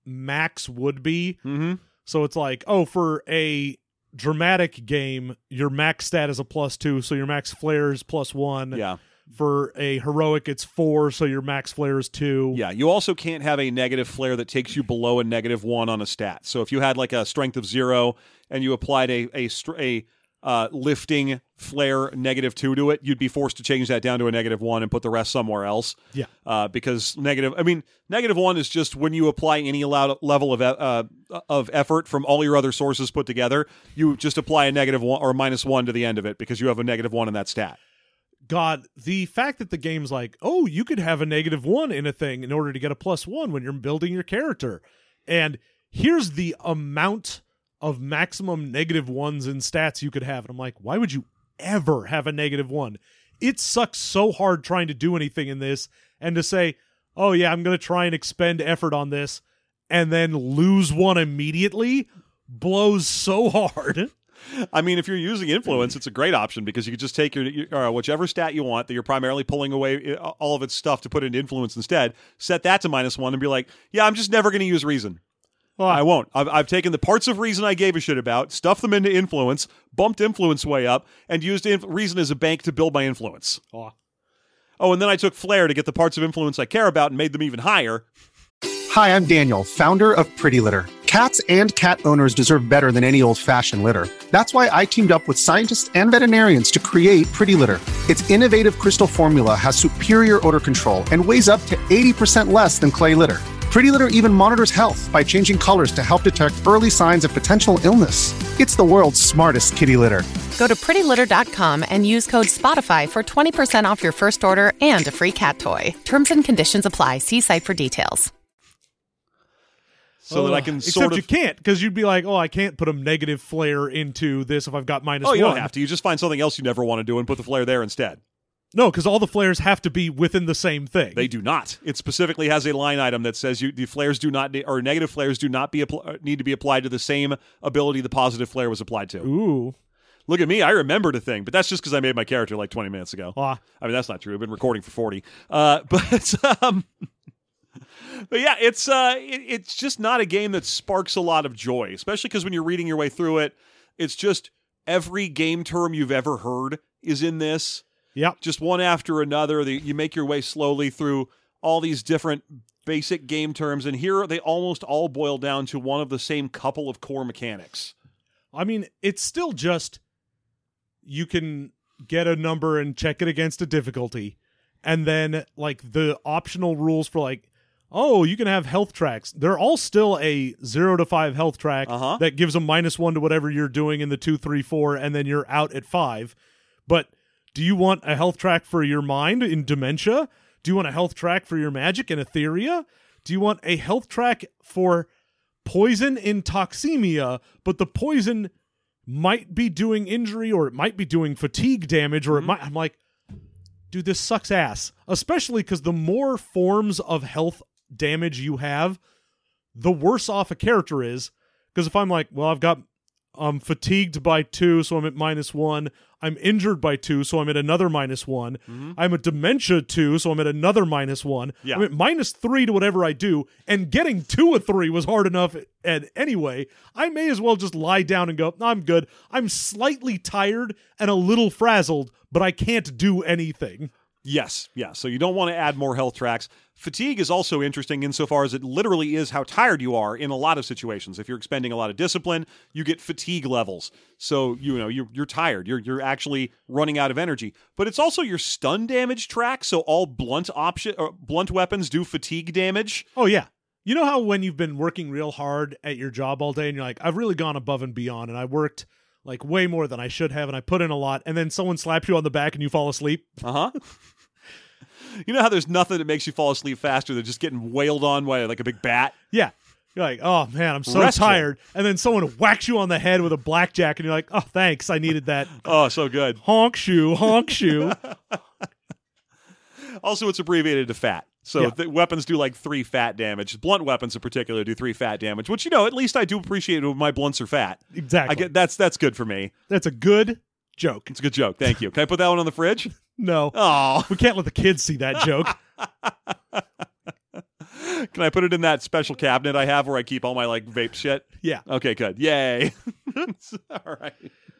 max would be. Mm-hmm. So it's like, oh, for a dramatic game, your max stat is a plus two, so your max flare is plus one. Yeah. For a heroic, it's four, so your max flare is two. Yeah, you also can't have a negative flare that takes you below a negative one on a stat. So if you had like a strength of zero and you applied a a, a uh, lifting flare negative two to it, you'd be forced to change that down to a negative one and put the rest somewhere else. Yeah. Uh, because negative, I mean, negative one is just when you apply any allowed level of uh, of effort from all your other sources put together, you just apply a negative one or minus one to the end of it because you have a negative one in that stat. God, the fact that the game's like, oh, you could have a negative one in a thing in order to get a plus one when you're building your character. And here's the amount of maximum negative ones in stats you could have. And I'm like, why would you ever have a negative one? It sucks so hard trying to do anything in this and to say, oh, yeah, I'm going to try and expend effort on this and then lose one immediately blows so hard. I mean, if you're using influence, it's a great option because you could just take your, your uh, whichever stat you want that you're primarily pulling away all of its stuff to put into influence instead, set that to minus one and be like, yeah, I'm just never going to use reason. Well, I won't. I've, I've taken the parts of reason I gave a shit about, stuffed them into influence, bumped influence way up, and used inf- reason as a bank to build my influence. Oh. oh, and then I took flair to get the parts of influence I care about and made them even higher. Hi, I'm Daniel, founder of Pretty Litter. Cats and cat owners deserve better than any old-fashioned litter. That's why I teamed up with scientists and veterinarians to create Pretty Litter. Its innovative crystal formula has superior odor control and weighs up to eighty percent less than clay litter. Pretty Litter even monitors health by changing colors to help detect early signs of potential illness. It's the world's smartest kitty litter. Go to pretty litter dot com and use code SPOTIFY for twenty percent off your first order and a free cat toy. Terms and conditions apply. See site for details. So uh, that I can except sort of... you can't, because you'd be like, oh, I can't put a negative flare into this if I've got minus Oh, you one. don't have to. You just find something else you never want to do and put the flare there instead. No, because all the flares have to be within the same thing. They do not. It specifically has a line item that says you the flares do not, or negative flares do not be need to be applied to the same ability the positive flare was applied to. Ooh. Look at me. I remembered a thing, but that's just because I made my character like twenty minutes ago. Ah. I mean, that's not true. I've been recording for forty. Uh, but... Um, But yeah, it's uh, it, it's just not a game that sparks a lot of joy, especially because when you're reading your way through it, it's just every game term you've ever heard is in this. Yep. Just one after another. The, you make your way slowly through all these different basic game terms, and here they almost all boil down to one of the same couple of core mechanics. I mean, it's still just you can get a number and check it against a difficulty, and then like the optional rules for like, oh, you can have health tracks. They're all still a zero to five health track uh-huh. that gives a minus one to whatever you're doing in the two, three, four, and then you're out at five. But do you want a health track for your mind in dementia? Do you want a health track for your magic in Etheria? Do you want a health track for poison in Toxemia, but the poison might be doing injury or it might be doing fatigue damage or mm-hmm. it might... I'm like, dude, this sucks ass. Especially because the more forms of health damage you have, the worse off a character is. Because if I'm like, well, I've got I'm fatigued by two, so I'm at minus one. I'm injured by two, so I'm at another minus one. Mm-hmm. I'm at dementia two, so I'm at another minus one. Yeah. I'm at minus three to whatever I do, and getting to a three was hard enough. And anyway, I may as well just lie down and go, I'm good. I'm slightly tired and a little frazzled, but I can't do anything. Yes, yeah. So you don't want to add more health tracks. Fatigue is also interesting insofar as it literally is how tired you are in a lot of situations. If you're expending a lot of discipline, you get fatigue levels. So, you know, you're, you're tired. You're you're actually running out of energy. But it's also your stun damage track, so all blunt option or blunt weapons do fatigue damage. Oh, yeah. You know how when you've been working real hard at your job all day and you're like, I've really gone above and beyond and I worked like way more than I should have and I put in a lot, and then someone slaps you on the back and you fall asleep? Uh-huh. You know how there's nothing that makes you fall asleep faster than just getting wailed on by like a big bat? Yeah. You're like, oh man, I'm so Restful. tired. And then someone whacks you on the head with a blackjack and you're like, oh, thanks, I needed that. Oh, so good. Honk shoe, honk shoe. Also, it's abbreviated to fat. So Yeah. the weapons do like three fat damage. Blunt weapons in particular do three fat damage, which, you know, at least I do appreciate when my blunts are fat. Exactly. I get that's that's good for me. That's a good joke. It's a good joke. Thank you. Can I put that one on the fridge? No. Oh. We can't let the kids see that joke. Can I put it in that special cabinet I have where I keep all my like vape shit? Yeah. Okay, good. Yay. All right.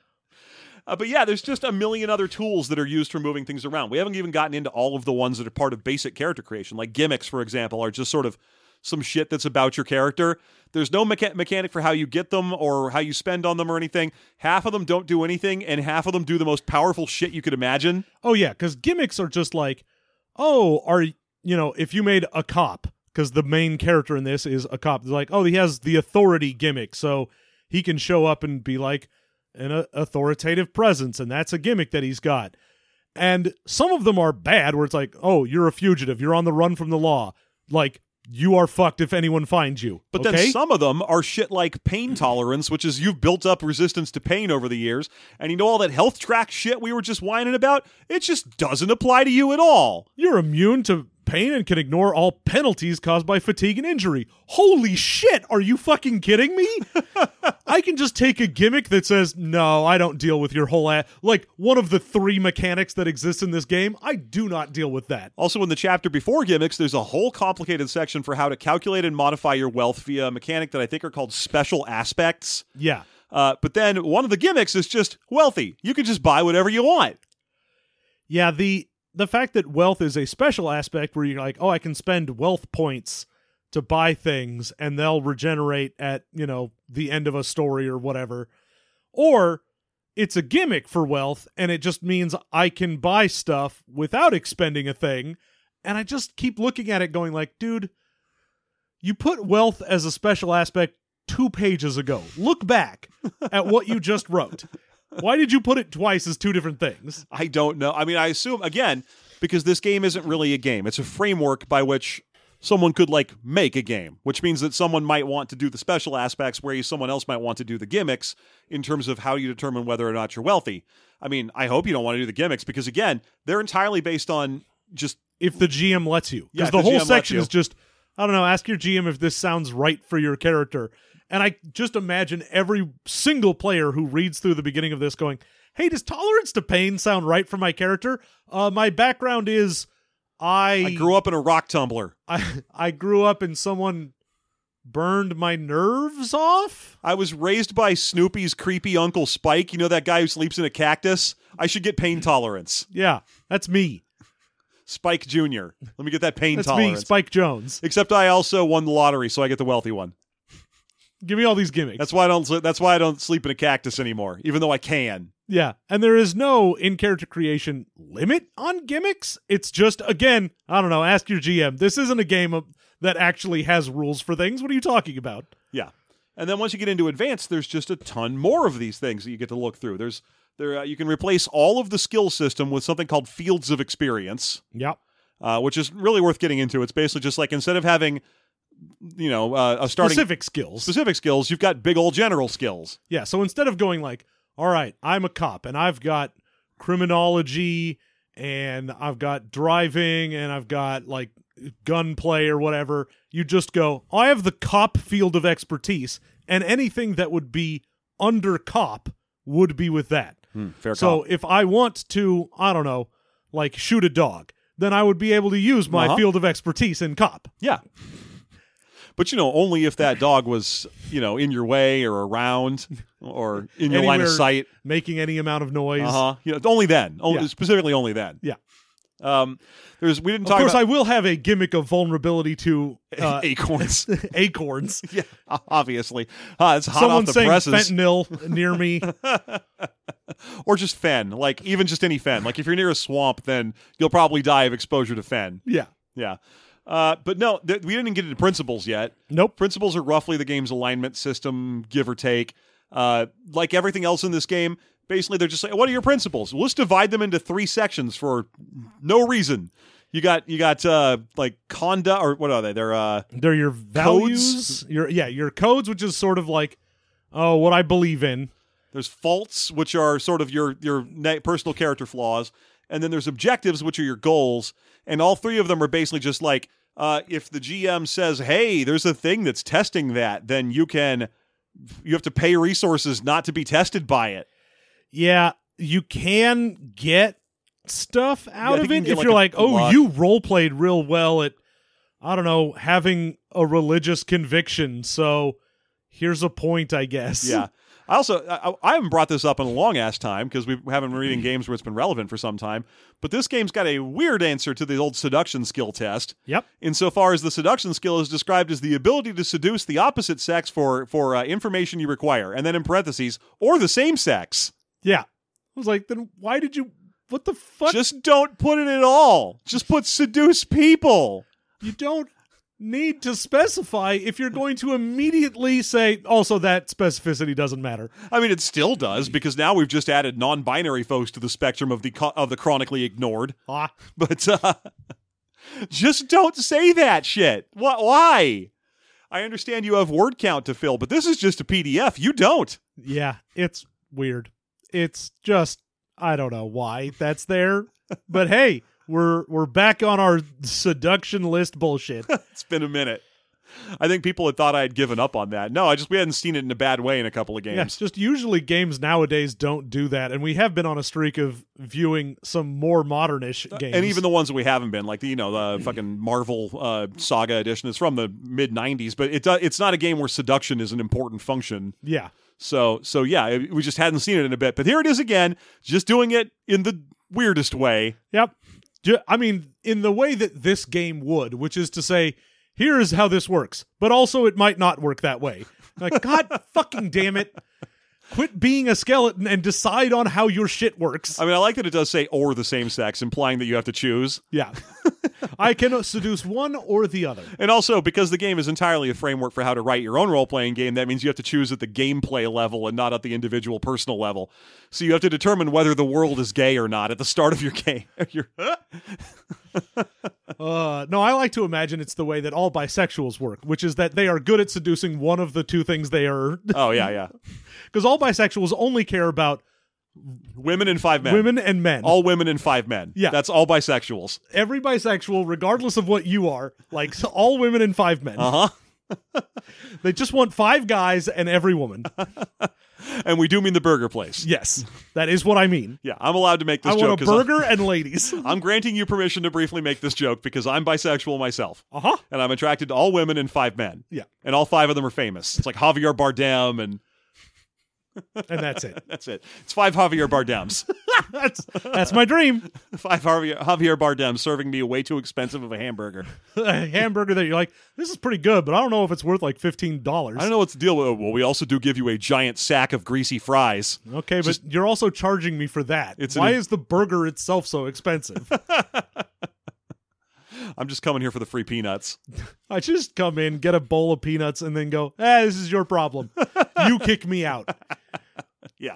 Uh, but yeah, there's just a million other tools that are used for moving things around. We haven't even gotten into all of the ones that are part of basic character creation. Like gimmicks, for example, are just sort of some shit that's about your character. There's no mecha- mechanic for how you get them or how you spend on them or anything. Half of them don't do anything, and half of them do the most powerful shit you could imagine. Oh, yeah, because gimmicks are just like, oh, are you know, if you made a cop, because the main character in this is a cop, they're like, oh, he has the authority gimmick, so he can show up and be like an uh, authoritative presence, and that's a gimmick that he's got. And some of them are bad, where it's like, oh, you're a fugitive, you're on the run from the law. Like, you are fucked if anyone finds you. But okay? then some of them are shit like pain tolerance, which is you've built up resistance to pain over the years. And you know all that health track shit we were just whining about? It just doesn't apply to you at all. You're immune to pain and can ignore all penalties caused by fatigue and injury. Holy shit, are you fucking kidding me? I can just take a gimmick that says, no, I don't deal with your whole ass. Like, one of the three mechanics that exist in this game, I do not deal with that. Also, in the chapter before gimmicks, there's a whole complicated section for how to calculate and modify your wealth via a mechanic that I think are called special aspects. Yeah. Uh, but then one of the gimmicks is just wealthy. You can just buy whatever you want. Yeah, the... The fact that wealth is a special aspect where you're like, oh, I can spend wealth points to buy things and they'll regenerate at, you know, the end of a story or whatever. Or it's a gimmick for wealth and it just means I can buy stuff without expending a thing. And I just keep looking at it going like, dude, you put wealth as a special aspect two pages ago. Look back at what you just wrote. Why did you put it twice as two different things? I don't know. I mean, I assume, again, because this game isn't really a game. It's a framework by which someone could, like, make a game, which means that someone might want to do the special aspects, whereas someone else might want to do the gimmicks in terms of how you determine whether or not you're wealthy. I mean, I hope you don't want to do the gimmicks because, again, they're entirely based on just... If the G M lets you. Yeah, Because the if the whole G M lets section you. is just, I don't know, ask your G M if this sounds right for your character. And I just imagine every single player who reads through the beginning of this going, hey, does tolerance to pain sound right for my character? Uh, my background is I... I grew up in a rock tumbler. I, I grew up and someone burned my nerves off? I was raised by Snoopy's creepy Uncle Spike. You know that guy who sleeps in a cactus? I should get pain tolerance. Yeah, that's me. Spike Junior Let me get that pain That's tolerance. me, Spike Jones. Except I also won the lottery, so I get the wealthy one. Give me all these gimmicks. That's why I don't. That's why I don't sleep in a cactus anymore, even though I can. Yeah, and there is no in-character creation limit on gimmicks. It's just, again, I don't know, ask your G M. This isn't a game of, that actually has rules for things. What are you talking about? Yeah. And then once you get into advanced, there's just a ton more of these things that you get to look through. There's there uh, you can replace all of the skill system with something called Fields of Experience, Yep. uh, which is really worth getting into. It's basically just like instead of having, you know, uh, a starting Specific skills. specific skills, you've got big old general skills. Yeah, so instead of going like, all right, I'm a cop and I've got criminology and I've got driving and I've got like gunplay or whatever, you just go, I have the cop field of expertise and anything that would be under cop would be with that. Hmm, fair So call. if I want to, I don't know, like shoot a dog, then I would be able to use my Uh-huh. field of expertise in cop. Yeah. But, you know, only if that dog was, you know, in your way or around or in your line of Anywhere sight. Making any amount of noise. Uh-huh. You know, only then. Only, Yeah. Specifically only then. Yeah. Um, there's we didn't Of talk course, I about will have a gimmick of vulnerability to uh, acorns. acorns. Yeah, obviously. Uh, it's hot Someone off the saying presses. fentanyl near me. Or just fen. Like, even just any fen. Like, if you're near a swamp, then you'll probably die of exposure to fen. Yeah. Yeah. Uh, but no, th- we didn't get into principles yet. Nope. Principles are roughly the game's alignment system, give or take. Uh, like everything else in this game, basically they're just like, what are your principles? Well, let's divide them into three sections for no reason. You got, you got, uh, like conduct, or what are they? They're, uh, They're your values. Your yeah, your codes, which is sort of like, oh, what I believe in. there's faults, which are sort of your, your na- personal character flaws. And then there's objectives, which are your goals. And all three of them are basically just like, uh, if the G M says, hey, there's a thing that's testing that, then you can, you have to pay resources not to be tested by it. Yeah, you can get stuff I out think of you it can get if like you're a like, oh, lot. you role played real well at I don't know, having a religious conviction. So here's a point, I guess. Yeah. I also, I, I haven't brought this up in a long ass time because we haven't been reading games where it's been relevant for some time, but this game's got a weird answer to the old seduction skill test. Yep. Insofar as the seduction skill is described as the ability to seduce the opposite sex for, for uh, information you require, and then in parentheses, or the same sex. Yeah. I was like, then why did you, what the fuck? Just don't put it at all. Just put seduce people. You don't need to specify if you're going to immediately say, also that specificity doesn't matter. I mean, it still does, because now we've just added non-binary folks to the spectrum of the co- of the chronically ignored. Ah. But uh, just don't say that shit. Wh- Why? I understand you have word count to fill, but this is just a P D F. You don't. Yeah, it's weird. It's just, I don't know why that's there. But hey, we're we're back on our seduction list bullshit. It's been a minute. I think people had thought I had given up on that. No, I just we hadn't seen it in a bad way in a couple of games. Yeah, it's just usually games nowadays don't do that, and we have been on a streak of viewing some more modernish games. And even the ones that we haven't been, like the, you know, the fucking Marvel uh, Saga edition is from the mid nineties, but it do, it's not a game where seduction is an important function. Yeah. So so yeah, it, we just hadn't seen it in a bit, but here it is again, just doing it in the weirdest way. Yep. I mean, in the way that this game would, which is to say, here is how this works, but also it might not work that way. Like, God fucking damn it. Quit being a skeleton and decide on how your shit works. I mean, I like that it does say or the same sex, implying that you have to choose. Yeah. I can seduce one or the other. And also, because the game is entirely a framework for how to write your own role-playing game, that means you have to choose at the gameplay level and not at the individual personal level. So you have to determine whether the world is gay or not at the start of your game. your uh, no, I like to imagine it's the way that all bisexuals work, which is that they are good at seducing one of the two things they are. Oh, yeah, yeah. Because all bisexuals only care about women and five men. Women and men. All women and five men. Yeah. That's all bisexuals. Every bisexual, regardless of what you are, likes all women and five men. Uh-huh. They just want five guys and every woman. And we do mean the burger place. Yes, that is what I mean. Yeah, I'm allowed to make this I joke. want a burger and ladies. I'm granting you permission to briefly make this joke because I'm bisexual myself. Uh-huh. And I'm attracted to all women and five men. Yeah. And all five of them are famous. It's like Javier Bardem and... And that's it. That's it. It's five Javier Bardems. that's that's my dream. Five Javier, Javier Bardems serving me a way too expensive of a hamburger. A hamburger that you're like, this is pretty good, but I don't know if it's worth like fifteen dollars. I don't know what's the deal with it. Well, we also do give you a giant sack of greasy fries. Okay, but Just, you're also charging me for that. It's Why an, is the burger itself so expensive? I'm just coming here for the free peanuts. I just come in, get a bowl of peanuts, and then go, eh, this is your problem. You kick me out. Yeah.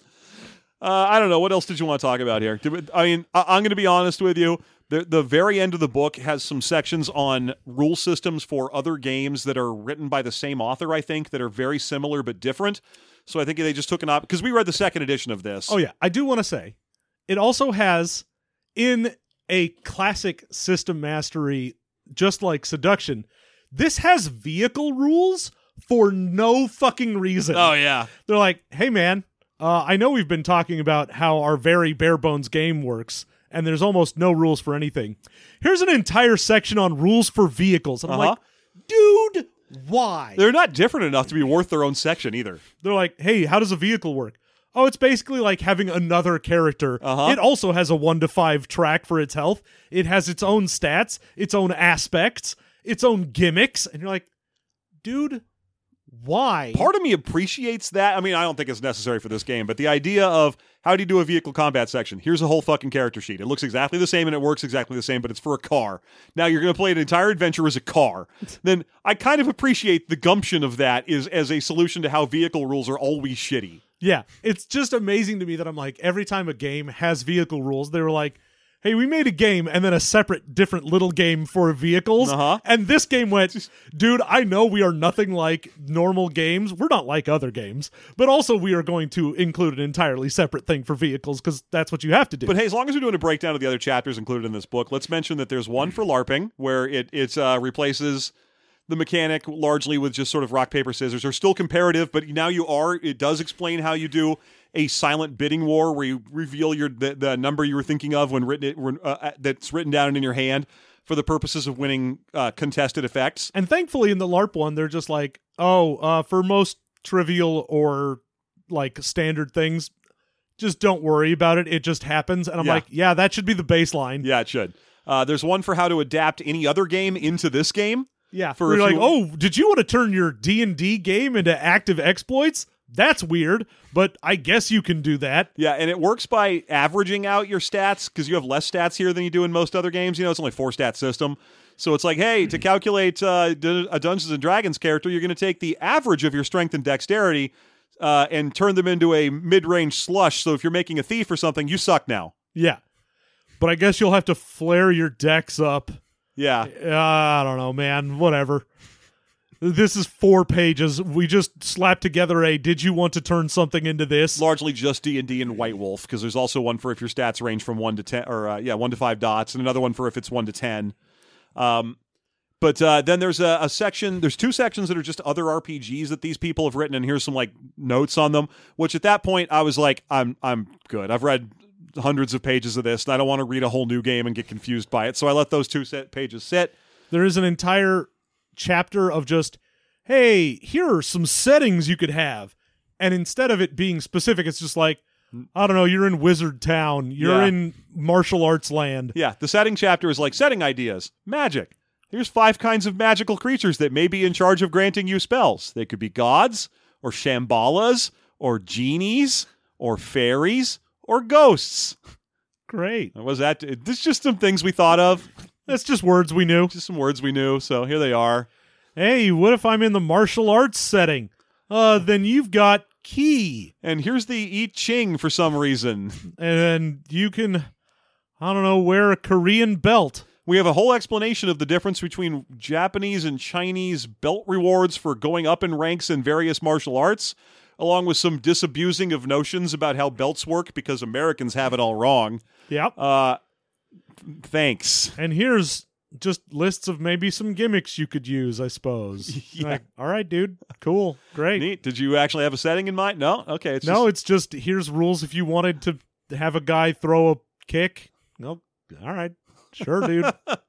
Uh, I don't know. What else did you want to talk about here? I mean, I- I'm going to be honest with you. The, the very end of the book has some sections on rule systems for other games that are written by the same author, I think, that are very similar but different. So I think they just took an op... Because we read the second edition of this. Oh, yeah. I do want to say, it also has, in a classic system mastery, just like Seduction, this has vehicle rules for no fucking reason. Oh, yeah. They're like, hey, man, uh, I know we've been talking about how our very bare bones game works, and there's almost no rules for anything. Here's an entire section on rules for vehicles. And I'm Uh-huh. like, dude, why? They're not different enough to be worth their own section either. They're like, hey, how does a vehicle work? Oh, it's basically like having another character. Uh-huh. It also has a one to five track for its health. It has its own stats, its own aspects, its own gimmicks. And you're like, dude, why? Part of me appreciates that. I mean, I don't think it's necessary for this game, but the idea of how do you do a vehicle combat section? Here's a whole fucking character sheet. It looks exactly the same and it works exactly the same, but it's for a car. Now you're going to play an entire adventure as a car. Then I kind of appreciate the gumption of that is as a solution to how vehicle rules are always shitty. Yeah, it's just amazing to me that I'm like, every time a game has vehicle rules, they were like, hey, we made a game and then a separate different little game for vehicles. Uh-huh. And this game went, dude, I know we are nothing like normal games. We're not like other games. But also we are going to include an entirely separate thing for vehicles because that's what you have to do. But hey, as long as we're doing a breakdown of the other chapters included in this book, let's mention that there's one for LARPing where it, it uh, replaces the mechanic largely with just sort of rock, paper, scissors. They're still comparative, but now you are, it does explain how you do a silent bidding war where you reveal your the, the number you were thinking of when written it, when, uh, that's written down in your hand for the purposes of winning uh, contested effects. And thankfully in the LARP one, they're just like, oh, uh, for most trivial or like standard things, just don't worry about it. It just happens. And I'm Yeah. like, yeah, that should be the baseline. Yeah, it should. Uh, there's one for how to adapt any other game into this game. Yeah. For We're if like, you- oh, did you want to turn your D and D game into active exploits? That's weird, but I guess you can do that. Yeah, and it works by averaging out your stats because you have less stats here than you do in most other games. You know, it's only a four-stat system. So it's like, hey, to calculate uh, d- a Dungeons and Dragons character, you're going to take the average of your strength and dexterity uh, and turn them into a mid-range slush. So if you're making a thief or something, you suck now. Yeah. But I guess you'll have to flare your decks up. Yeah. Uh, I don't know, man. Whatever. This is four pages. We just slapped together a did you want to turn something into this? Largely just D and D and White Wolf, because there's also one for if your stats range from one to ten, or uh, yeah, one to five dots, and another one for if it's one to ten. Um, but uh, then there's a, a section. There's two sections that are just other R P Gs that these people have written, and here's some like notes on them. Which at that point I was like, I'm I'm good. I've read hundreds of pages of this, and I don't want to read a whole new game and get confused by it. So I let those two set pages sit. There is an entire chapter of just, hey, here are some settings you could have. And instead of it being specific, it's just like, I don't know, you're in Wizard Town. You're Yeah. in martial arts land. Yeah, the setting chapter is like setting ideas. Magic. Here's five kinds of magical creatures that may be in charge of granting you spells. They could be gods, or Shambhalas, or genies, or fairies, or ghosts. Great. What was that? This is just some things we thought of. That's just words we knew. Just some words we knew, so here they are. Hey, what if I'm in the martial arts setting? Uh, then you've got Ki. And here's the I Ching for some reason. And you can, I don't know, wear a Korean belt. We have a whole explanation of the difference between Japanese and Chinese belt rewards for going up in ranks in various martial arts, along with some disabusing of notions about how belts work because Americans have it all wrong. Yep. Uh, thanks. And here's just lists of maybe some gimmicks you could use, I suppose. Yeah. Like, all right, dude. Cool. Great. Neat. Did you actually have a setting in mind? No? Okay. It's no, just, it's just here's rules if you wanted to have a guy throw a kick. Nope. All right. Sure, dude.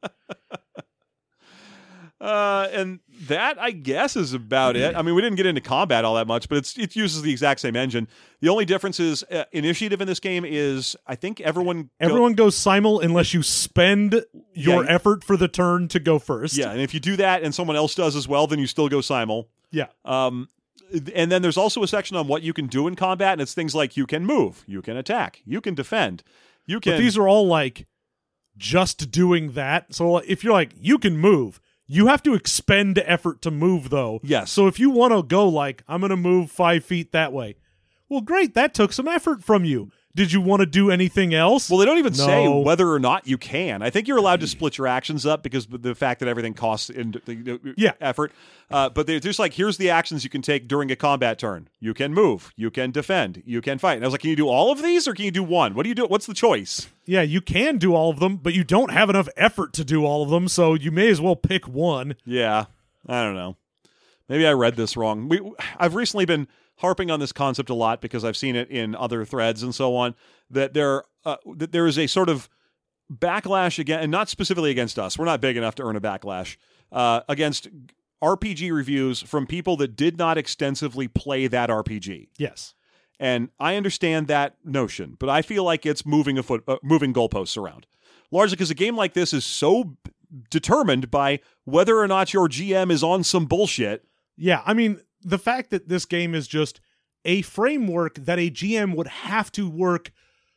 Uh, and that, I guess, is about it. I mean, we didn't get into combat all that much, but it's it uses the exact same engine. The only difference is uh, initiative in this game is, I think everyone... go- Everyone goes simul unless you spend your Yeah. effort for the turn to go first. Yeah, and if you do that and someone else does as well, then you still go simul. Yeah. Um, and then there's also a section on what you can do in combat, and it's things like you can move, you can attack, you can defend, you can... But these are all like just doing that. So if you're like, you can move, you have to expend effort to move, though. Yes. So if you want to go like, I'm going to move five feet that way. Well, great. That took some effort from you. Did you want to do anything else? Well, they don't even No. say whether or not you can. I think you're allowed to split your actions up because of the fact that everything costs in the Yeah. effort. Uh, but they're just like, here's the actions you can take during a combat turn. You can move. You can defend. You can fight. And I was like, can you do all of these or can you do one? What do you do? What's the choice? Yeah, you can do all of them, but you don't have enough effort to do all of them, so you may as well pick one. Yeah, I don't know. Maybe I read this wrong. We, I've recently been harping on this concept a lot because I've seen it in other threads and so on, that there uh, that there is a sort of backlash again, and not specifically against us. We're not big enough to earn a backlash uh, against R P G reviews from people that did not extensively play that R P G. Yes. And I understand that notion, but I feel like it's moving a foot, uh, moving goalposts around. Largely because a game like this is so b- determined by whether or not your G M is on some bullshit. Yeah, I mean, the fact that this game is just a framework that a G M would have to work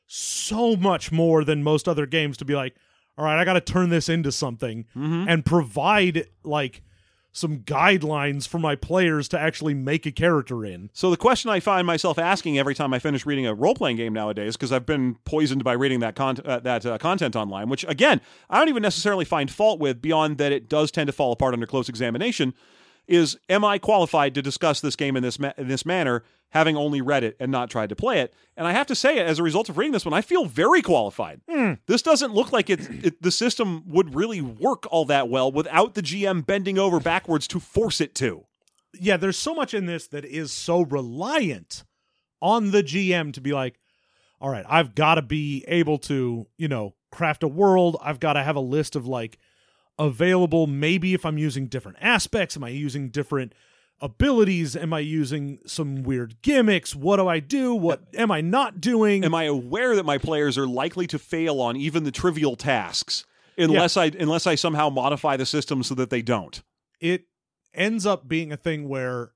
so much more than most other games to be like, all right, I got to turn this into something Mm-hmm. and provide like some guidelines for my players to actually make a character in. So the question I find myself asking every time I finish reading a role-playing game nowadays, because I've been poisoned by reading that con- uh, that uh, content online, which, again, I don't even necessarily find fault with beyond that it does tend to fall apart under close examination, is am I qualified to discuss this game in this ma- in this manner, having only read it and not tried to play it? And I have to say, as a result of reading this one, I feel very qualified. Mm. This doesn't look like it, it, the system would really work all that well without the G M bending over backwards to force it to. Yeah, there's so much in this that is so reliant on the G M to be like, all right, I've got to be able to, you know, craft a world. I've got to have a list of like available. Maybe if I'm using different aspects, am I using different abilities? Am I using some weird gimmicks? What do I do? What am I not doing? Am I aware that my players are likely to fail on even the trivial tasks unless yeah. I unless I somehow modify the system so that they don't? It ends up being a thing where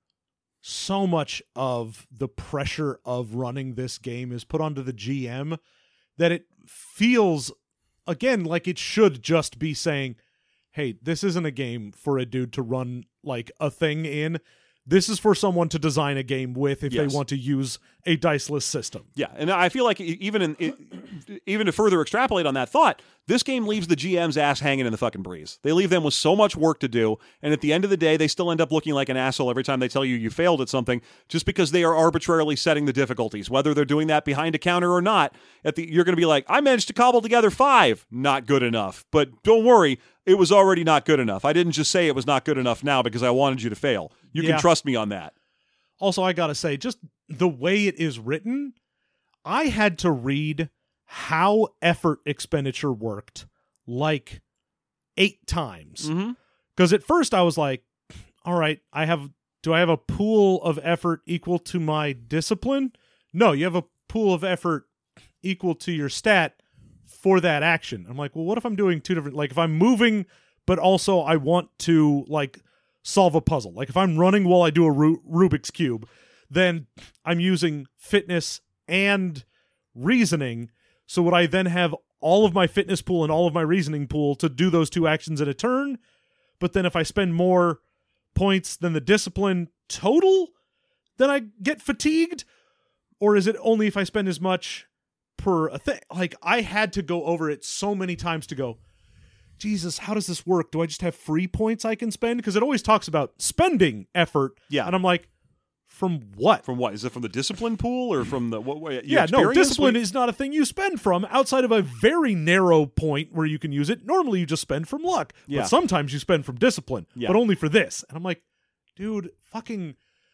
so much of the pressure of running this game is put onto the G M that it feels, again, like it should just be saying, hey, this isn't a game for a dude to run like a thing in. This is for someone to design a game with if yes. they want to use a diceless system. Yeah, and I feel like even in it, even to further extrapolate on that thought, this game leaves the G M's ass hanging in the fucking breeze. They leave them with so much work to do, and at the end of the day, they still end up looking like an asshole every time they tell you you failed at something, just because they are arbitrarily setting the difficulties. Whether they're doing that behind a counter or not, at the you're going to be like, I managed to cobble together five. Not good enough. But don't worry, it was already not good enough. I didn't just say it was not good enough now because I wanted you to fail. You yeah. can trust me on that. Also, I gotta say, just the way it is written, I had to read how effort expenditure worked like eight times. Because mm-hmm. at first I was like, all right, I have, do I have a pool of effort equal to my discipline? No, you have a pool of effort equal to your stat for that action. I'm like, well, what if I'm doing two different, like if I'm moving, but also I want to like solve a puzzle. Like if I'm running while I do a Ru- Rubik's Cube, then I'm using fitness and reasoning. So would I then have all of my fitness pool and all of my reasoning pool to do those two actions in a turn? But then if I spend more points than the discipline total, then I get fatigued? Or is it only if I spend as much per a thing? Like I had to go over it so many times to go, Jesus, how does this work? Do I just have free points I can spend? Because it always talks about spending effort. Yeah. And I'm like, from what? From what? Is it from the discipline pool or from the what? what yeah, no, discipline we... is not a thing you spend from outside of a very narrow point where you can use it. Normally you just spend from luck. Yeah. But sometimes you spend from discipline, yeah. but only for this. And I'm like, dude, fucking...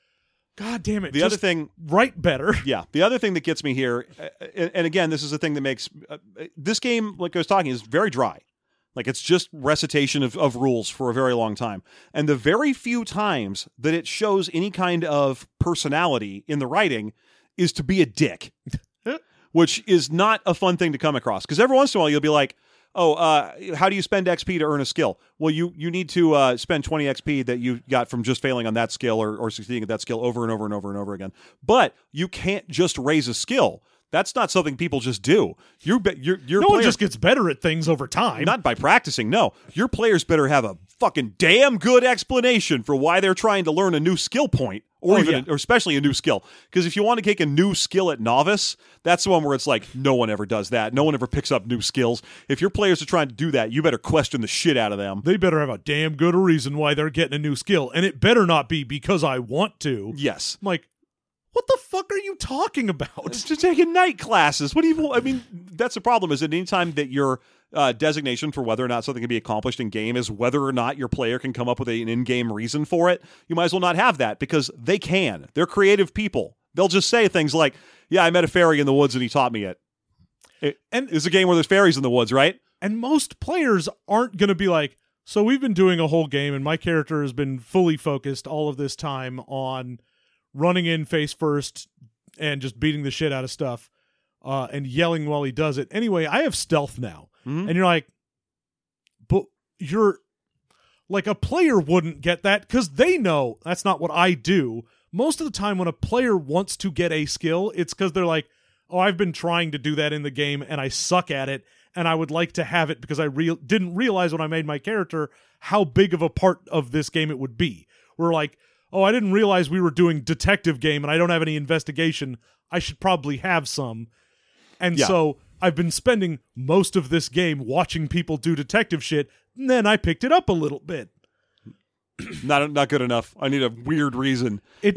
God damn it. The other thing, write better. Yeah. The other thing that gets me here, and, and again, this is the thing that makes uh, this game, like I was talking, is very dry. Like it's just recitation of, of rules for a very long time. And the very few times that it shows any kind of personality in the writing is to be a dick, which is not a fun thing to come across. Because every once in a while you'll be like, oh, uh, how do you spend X P to earn a skill? Well, you you need to uh, spend twenty X P that you got from just failing on that skill or, or succeeding at that skill over and over and over and over again. But you can't just raise a skill. That's not something people just do. You're, you're, your no player, one just gets better at things over time. Not by practicing, no. Your players better have a fucking damn good explanation for why they're trying to learn a new skill point, or oh, even, yeah. a, or especially a new skill. Because if you want to take a new skill at novice, that's the one where it's like, no one ever does that. No one ever picks up new skills. If your players are trying to do that, you better question the shit out of them. They better have a damn good reason why they're getting a new skill, and it better not be because I want to. Yes. I'm like, what the fuck are you talking about? Just taking night classes. What do you? I mean, that's the problem. Is that anytime that your uh, designation for whether or not something can be accomplished in game is whether or not your player can come up with a, an in-game reason for it, you might as well not have that because they can. They're creative people. They'll just say things like, "Yeah, I met a fairy in the woods and he taught me it." it and it's a game where there's fairies in the woods, right? And most players aren't going to be like, "So we've been doing a whole game, and my character has been fully focused all of this time on." Running in face first and just beating the shit out of stuff uh, and yelling while he does it. Anyway, I have stealth now. Mm-hmm. And you're like, but you're like a player wouldn't get that because they know that's not what I do. Most of the time when a player wants to get a skill, it's because they're like, oh, I've been trying to do that in the game and I suck at it and I would like to have it because I re- didn't realize when I made my character how big of a part of this game it would be. We're like, oh, I didn't realize we were doing detective game and I don't have any investigation. I should probably have some. And yeah. so I've been spending most of this game watching people do detective shit, and then I picked it up a little bit. Not not good enough. I need a weird reason. It you just,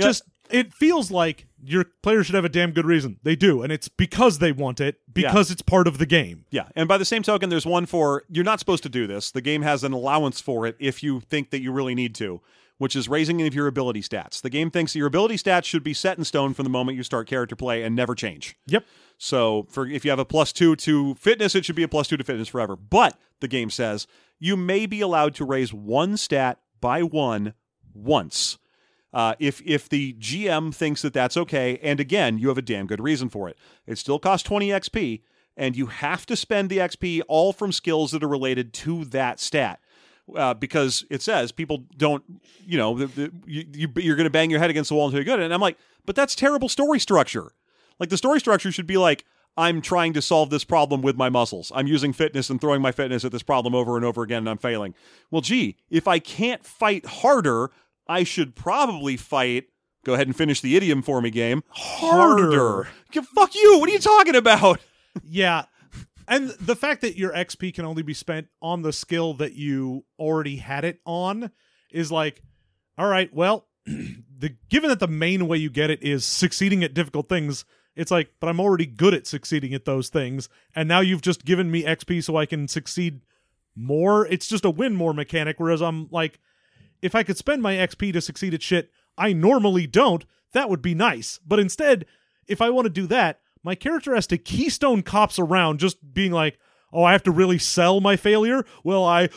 it feels like your players should have a damn good reason. They do, and it's because they want it, because yeah. it's part of the game. Yeah, and by the same token, there's one for, you're not supposed to do this. The game has an allowance for it if you think that you really need to, which is raising any of your ability stats. The game thinks that your ability stats should be set in stone from the moment you start character play and never change. Yep. So for if you have a plus two to fitness, it should be a plus two to fitness forever. But the game says you may be allowed to raise one stat by one once. Uh, if if the G M thinks that that's okay, and again, you have a damn good reason for it. It still costs twenty X P, and you have to spend the X P all from skills that are related to that stat. Uh, because it says people don't, you know, the, the, you, you, you're going to bang your head against the wall until you're good. And I'm like, but that's terrible story structure. Like, the story structure should be like, I'm trying to solve this problem with my muscles. I'm using fitness and throwing my fitness at this problem over and over again, and I'm failing. Well, gee, if I can't fight harder, I should probably fight, go ahead and finish the idiom for me game, harder. harder. Fuck you, what are you talking about? Yeah, and the fact that your X P can only be spent on the skill that you already had it on is like, all right, well, the given that the main way you get it is succeeding at difficult things, it's like, but I'm already good at succeeding at those things, and now you've just given me X P so I can succeed more. It's just a win more mechanic, whereas I'm like, if I could spend my X P to succeed at shit I normally don't, that would be nice. But instead, if I want to do that, my character has to keystone cops around just being like, oh, I have to really sell my failure? Well, I...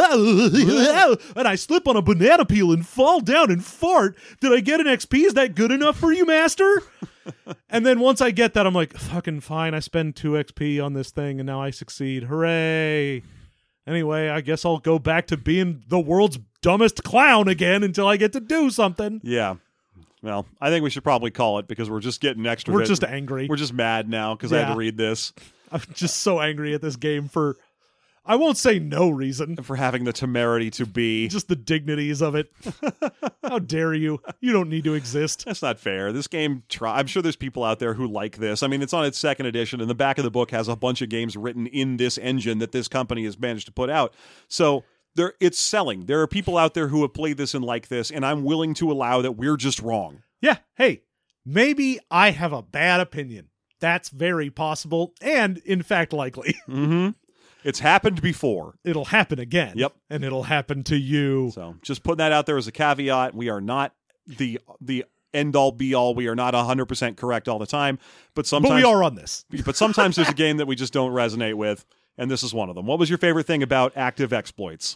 and I slip on a banana peel and fall down and fart. Did I get an X P? Is that good enough for you, master? And then once I get that, I'm like, fucking fine. I spend two X P on this thing, and now I succeed. Hooray. Anyway, I guess I'll go back to being the world's dumbest clown again until I get to do something. Yeah. Well, I think we should probably call it because we're just getting extra. We're just angry. We're just mad now because yeah. I had to read this. I'm just so angry at this game for, I won't say no reason. For having the temerity to be. Just the dignities of it. How dare you? You don't need to exist. That's not fair. This game, try- I'm sure there's people out there who like this. I mean, it's on its second edition, and the back of the book has a bunch of games written in this engine that this company has managed to put out. So there, it's selling. There are people out there who have played this and like this, and I'm willing to allow that we're just wrong. Yeah, hey, maybe I have a bad opinion. That's very possible, and in fact likely. Mm-hmm. It's happened before. It'll happen again. Yep. And it'll happen to you. So just putting that out there as a caveat. We are not the the end-all, be-all. We are not one hundred percent correct all the time. But sometimes but we are on this. But sometimes there's a game that we just don't resonate with, and this is one of them. What was your favorite thing about active exploits?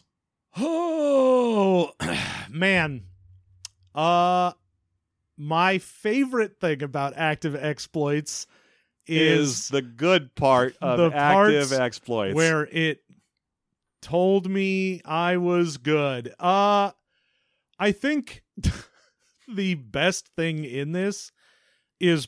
Oh, man. Uh, my favorite thing about active exploits is, is the good part of the active exploits, where it told me I was good. Uh, I think the best thing in this is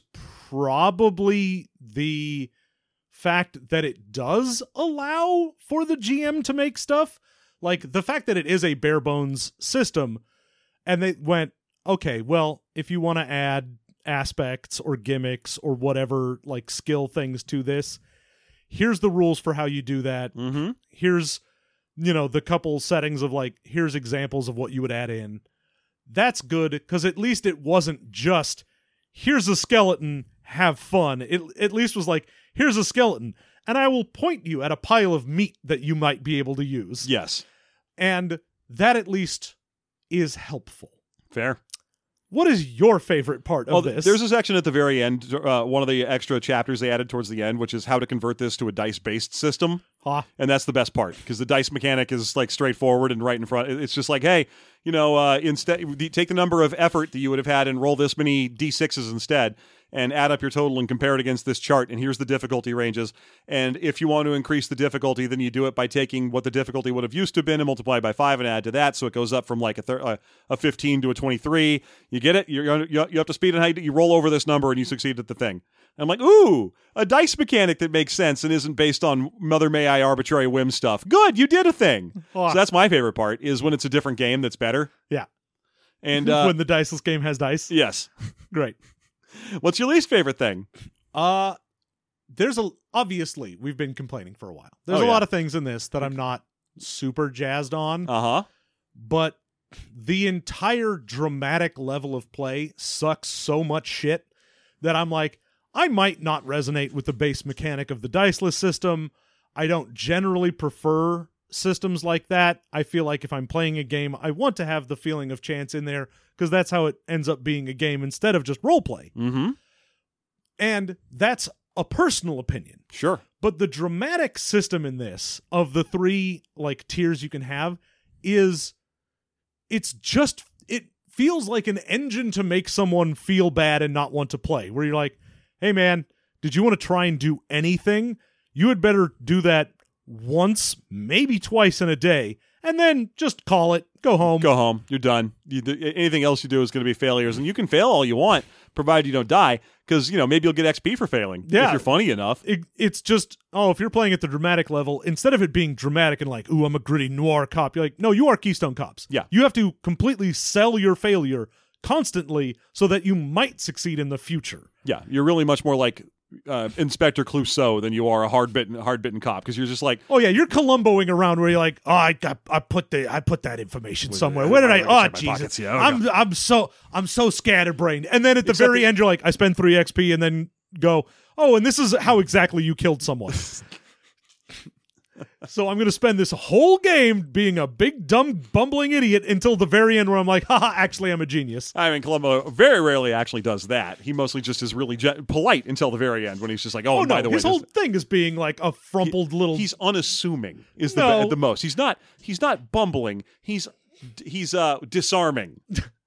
probably the fact that it does allow for the G M to make stuff. Like, the fact that it is a bare bones system, and they went, okay, well, if you want to add aspects or gimmicks or whatever, like skill things to this, here's the rules for how you do that. Mm-hmm. Here's, you know, the couple settings of like, here's examples of what you would add in. That's good, because at least it wasn't just, here's a skeleton, have fun. It at least was like, here's a skeleton, and I will point you at a pile of meat that you might be able to use. Yes. And that at least is helpful. Fair. What is your favorite part of well, this? There's a section at the very end, uh, one of the extra chapters they added towards the end, which is how to convert this to a dice-based system. Huh. And that's the best part, because the dice mechanic is like straightforward and right in front. It's just like, hey, you know, uh, instead, take the number of effort that you would have had and roll this many D sixes instead, and add up your total and compare it against this chart, and here's the difficulty ranges. And if you want to increase the difficulty, then you do it by taking what the difficulty would have used to have been and multiply by five and add to that, so it goes up from like a thir- uh, a fifteen to a twenty-three. You get it? You're, you're, you have to speed and height. You roll over this number and you succeed at the thing. And I'm like, ooh, a dice mechanic that makes sense and isn't based on Mother May I arbitrary whim stuff. Good, you did a thing. Oh. So that's my favorite part, is when it's a different game that's better. Yeah. And uh, when the diceless game has dice. Yes. Great. What's your least favorite thing? Uh, there's a obviously we've been complaining for a while. There's oh, a yeah. lot of things in this that I'm not super jazzed on. Uh huh. But the entire dramatic level of play sucks so much shit that I'm like, I might not resonate with the base mechanic of the diceless system. I don't generally prefer systems like that. I feel like if I'm playing a game, I want to have the feeling of chance in there because that's how it ends up being a game instead of just role play. Mm-hmm. And that's a personal opinion. Sure. But the dramatic system in this, of the three like tiers you can have, is it's just, it feels like an engine to make someone feel bad and not want to play, where you're like, hey man, did you want to try and do anything? You had better do that once, maybe twice in a day, and then just call it, go home. Go home. You're done. You do, anything else you do is going to be failures, and you can fail all you want, provided you don't die, because, you know, maybe you'll get X P for failing Yeah. if you're funny enough. It, it's just, oh, if you're playing at the dramatic level, instead of it being dramatic and like, ooh, I'm a gritty noir cop, you're like, no, you are Keystone Cops. Yeah. You have to completely sell your failure constantly so that you might succeed in the future. Yeah, you're really much more like uh, Inspector Clouseau than you are a hard-bitten, hard-bitten cop, because you're just like, Oh yeah, you're Columboing around where you're like, oh, I got, I put the, I put that information somewhere. Where did I? Check Oh my Jesus, pockets, yeah, oh, I'm, no. I'm so, I'm so scatterbrained. And then at the Except very the- end, you're like, I spend three X P, and then go, oh, and this is how exactly you killed someone. So I'm going to spend this whole game being a big, dumb, bumbling idiot until the very end where I'm like, haha, actually, I'm a genius. I mean, Columbo very rarely actually does that. He mostly just is really je- polite until the very end when he's just like, oh, Oh, and by no, the way, his whole this- thing is being like a frumpled little... he's unassuming is the No. at the most. He's not he's not bumbling. He's he's uh disarming.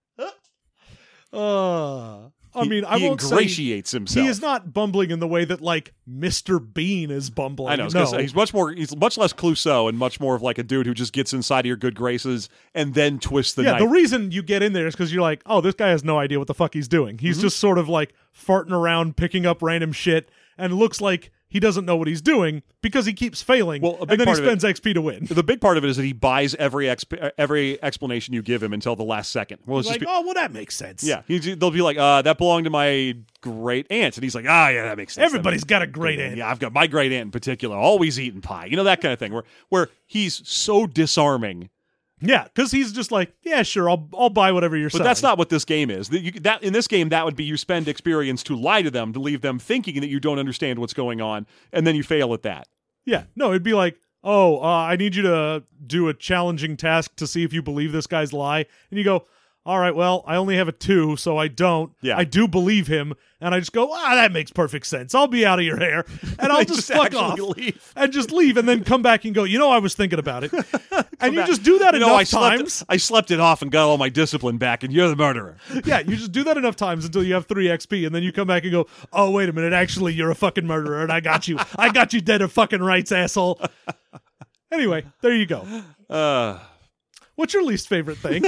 Uh, I He- mean, I he won't say... ingratiates himself. He is not bumbling in the way that, like, Mister Bean is bumbling. I know. I was No. gonna say, he's much more. He's much less Clouseau and much more of like a dude who just gets inside of your good graces and then twists the yeah, knife. the reason you get in there is because you're like, oh, this guy has no idea what the fuck he's doing. He's Mm-hmm. just sort of like farting around, picking up random shit, and looks like he doesn't know what he's doing because he keeps failing, Well, a big and then he part of it- spends X P to win. The big part of it is that he buys every exp- every explanation you give him until the last second. Well, it's Like, just be- oh, well, that makes sense. yeah, he, they'll be like, uh, "That belonged to my great aunt," and he's like, "Ah, yeah, that makes sense." Everybody's got a great aunt. Yeah, I've got my great aunt in particular, always eating pie. You know, that kind of thing. Where where he's so disarming. Yeah, because he's just like, yeah, sure, I'll I'll buy whatever you're But selling. that's not what this game is. That, you, that in this game, that would be you spend experience to lie to them, to leave them thinking that you don't understand what's going on, and then you fail at that. Yeah, no, it'd be like, oh, uh, I need you to do a challenging task to see if you believe this guy's lie. And you go, all right, well, I only have a two, so I don't. Yeah. I do believe him. And I just go, ah, that makes perfect sense. I'll be out of your hair. And I'll They just, just fuck actually off. leave. And just leave and then come back and go, you know, I was thinking about it. And you back. just do that You know, enough I slept, times. I slept it off and got all my discipline back, and you're the murderer. Yeah, you just do that enough times until you have three X P, and then you come back and go, oh, wait a minute, actually, you're a fucking murderer, and I got you. I got you dead of fucking rights, asshole. Anyway, there you go. Uh, What's your least favorite thing?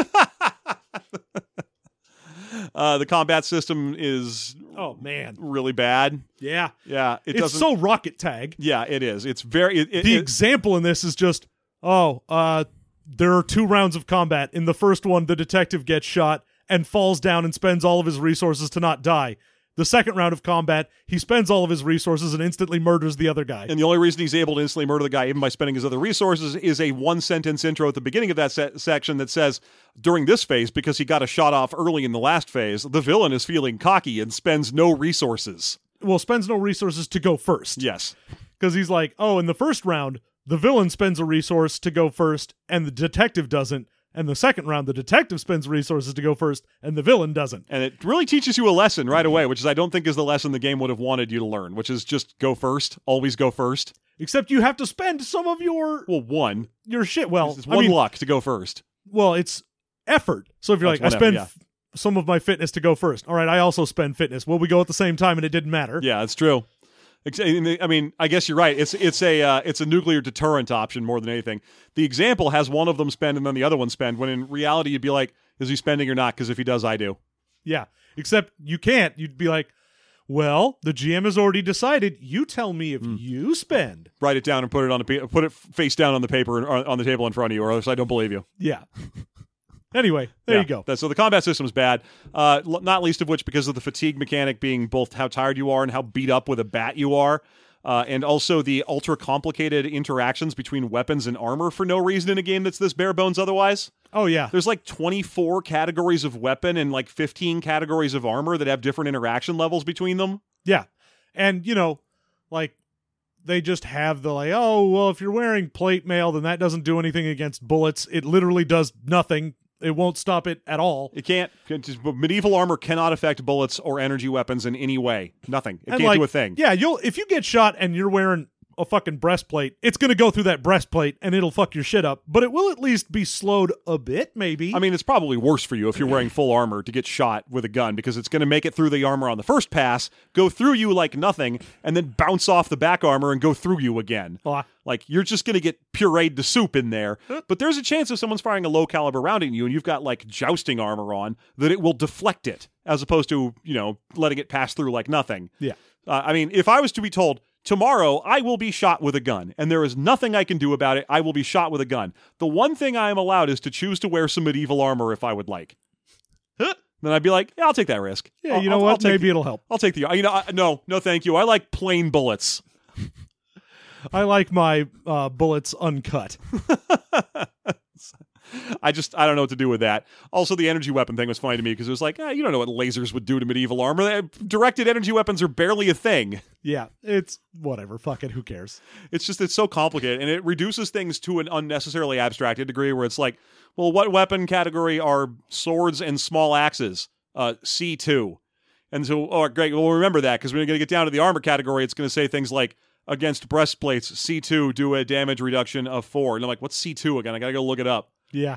uh, the combat system is Oh, man. really bad. Yeah. Yeah, it It's doesn't. so rocket tag. yeah, it is. It's very. It, it, The it- example in this is just, oh, uh, there are two rounds of combat. In the first one, the detective gets shot and falls down and spends all of his resources to not die. The second round of combat, he spends all of his resources and instantly murders the other guy. And the only reason he's able to instantly murder the guy, even by spending his other resources, is a one-sentence intro at the beginning of that se- section that says, during this phase, because he got a shot off early in the last phase, the villain is feeling cocky and spends no resources. Well, spends no resources to go first. Yes. Because he's like, oh, in the first round, the villain spends a resource to go first, and the detective doesn't. And the second round, the detective spends resources to go first, and the villain doesn't. And it really teaches you a lesson right away, which is I don't think is the lesson the game would have wanted you to learn, which is just go first, always go first. Except you have to spend some of your Well, one. your shit. Well, It's I one mean, luck to go first. well, it's effort. So if you're That's like, I one spend effort, f- some of my fitness to go first. All right, I also spend fitness. Well, we go at the same time, and it didn't matter. Yeah, it's true. Ex- I mean, I guess you're right. It's it's a uh, it's a nuclear deterrent option more than anything. The example has one of them spend and then the other one spend. When in reality, you'd be like, is he spending or not? Because if he does, I do. Yeah. Except you can't. You'd be like, well, the G M has already decided. You tell me if you spend. Write it down and put it on a pa- put it face down on the paper or on the table in front of you, or else I don't believe you. Yeah. Anyway, there Yeah. you go. That- so the combat system is bad, uh, l- not least of which because of the fatigue mechanic being both how tired you are and how beat up with a bat you are, uh, and also the ultra complicated interactions between weapons and armor for no reason in a game that's this bare bones otherwise. Oh, yeah. There's like twenty-four categories of weapon and like fifteen categories of armor that have different interaction levels between them. Yeah. And, you know, like, they just have the, like, oh, well, if you're wearing plate mail, then that doesn't do anything against bullets. It literally does nothing. It won't stop it at all. It can't. Medieval armor cannot affect bullets or energy weapons in any way. Nothing. It And, can't like, do a thing. Yeah, you'll if you get shot and you're wearing a fucking breastplate, it's going to go through that breastplate and it'll fuck your shit up. But it will at least be slowed a bit, maybe. I mean, it's probably worse for you if you're wearing full armor to get shot with a gun, because it's going to make it through the armor on the first pass, go through you like nothing, and then bounce off the back armor and go through you again. Oh, Like, you're just going to get pureed to soup in there. But there's a chance if someone's firing a low caliber round at you and you've got, like, jousting armor on, that it will deflect it, as opposed to, you know, letting it pass through like nothing. yeah. Uh, I mean, if I was to be told, tomorrow I will be shot with a gun, and there is nothing I can do about it, I will be shot with a gun, the one thing I am allowed is to choose to wear some medieval armor if I would like. Then I'd be like, yeah, I'll take that risk. Yeah, I'll, you know I'll, what? I'll take Maybe the, it'll help. I'll take the, you know, I, no, no thank you. I like plain bullets. I like my uh, bullets uncut. I just, I don't know what to do with that. Also, the energy weapon thing was funny to me because it was like, ah, you don't know what lasers would do to medieval armor. Directed energy weapons are barely a thing. Yeah, it's whatever. Fuck it. Who cares? It's just, it's so complicated, and it reduces things to an unnecessarily abstracted degree where it's like, well, what weapon category are swords and small axes? Uh, C two. And so, oh, great, well, remember that, because when you're going to get down to the armor category, it's going to say things like, against breastplates, C two do a damage reduction of four. And I'm like, what's C two again? I got to go look it up. Yeah,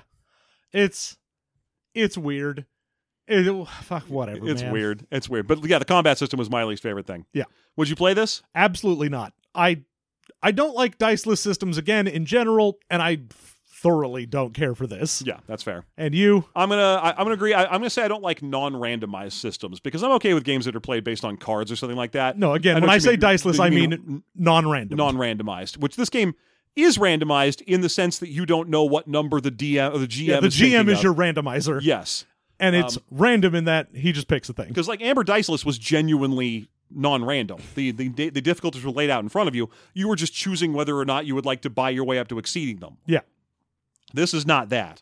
it's it's weird. It, fuck whatever. It's man. weird. It's weird. But yeah, the combat system was my least favorite thing. Yeah. Would you play this? Absolutely not. I I don't like diceless systems again in general, and I thoroughly don't care for this. Yeah, that's fair. And you? I'm gonna I, I'm gonna agree. I, I'm gonna say I don't like non-randomized systems because I'm okay with games that are played based on cards or something like that. No, again, know when what I you say mean. diceless, You I mean mean non-random. non-randomized, which this game is randomized in the sense that you don't know what number the D M or the G M yeah, the is G M thinking is of. your randomizer. Yes. And it's Um, random in that he just picks a thing. Because like Amber Diceless was genuinely non-random. The, the the difficulties were laid out in front of you. You were just choosing whether or not you would like to buy your way up to exceeding them. Yeah. This is not that.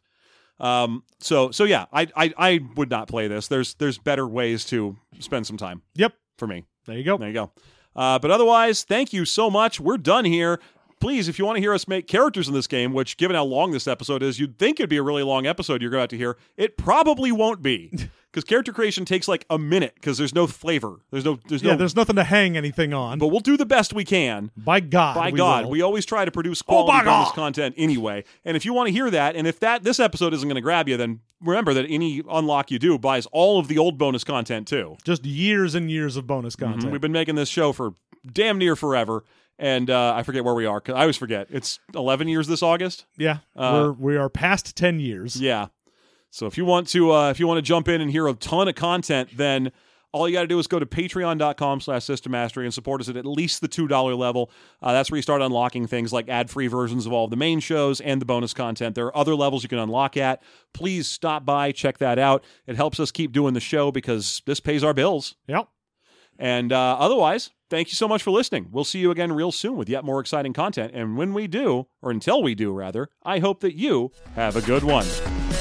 Um. So so yeah, I I I would not play this. There's there's better ways to spend some time Yep. for me. There you go. There you go. Uh, but otherwise, thank you so much. We're done here. Please, if you want to hear us make characters in this game, which given how long this episode is, you'd think it'd be a really long episode you're going to hear. It probably won't be. Because character creation takes like a minute because there's no flavor. There's no there's Yeah, no there's nothing to hang anything on. but we'll do the best we can. by God. By we God, will. we always try to produce Oh, quality by bonus God. content anyway. And if you want to hear that, and if that this episode isn't going to grab you, then remember that any unlock you do buys all of the old bonus content too. Just years and years of bonus content. We've been making this show for damn near forever, and uh, I forget where we are. 'Cause I always forget. It's eleven years this August. Yeah, Uh, we're we are past ten years. Yeah. So if you want to, uh, if you want to jump in and hear a ton of content, then all you got to do is go to patreon.com slash system mastery and support us at at least the two dollar level. Uh, that's where you start unlocking things like ad-free versions of all of the main shows and the bonus content. There are other levels you can unlock at. Please stop by, check that out. It helps us keep doing the show because this pays our bills. Yep. And uh, otherwise, thank you so much for listening. We'll see you again real soon with yet more exciting content. And when we do, or until we do, rather, I hope that you have a good one.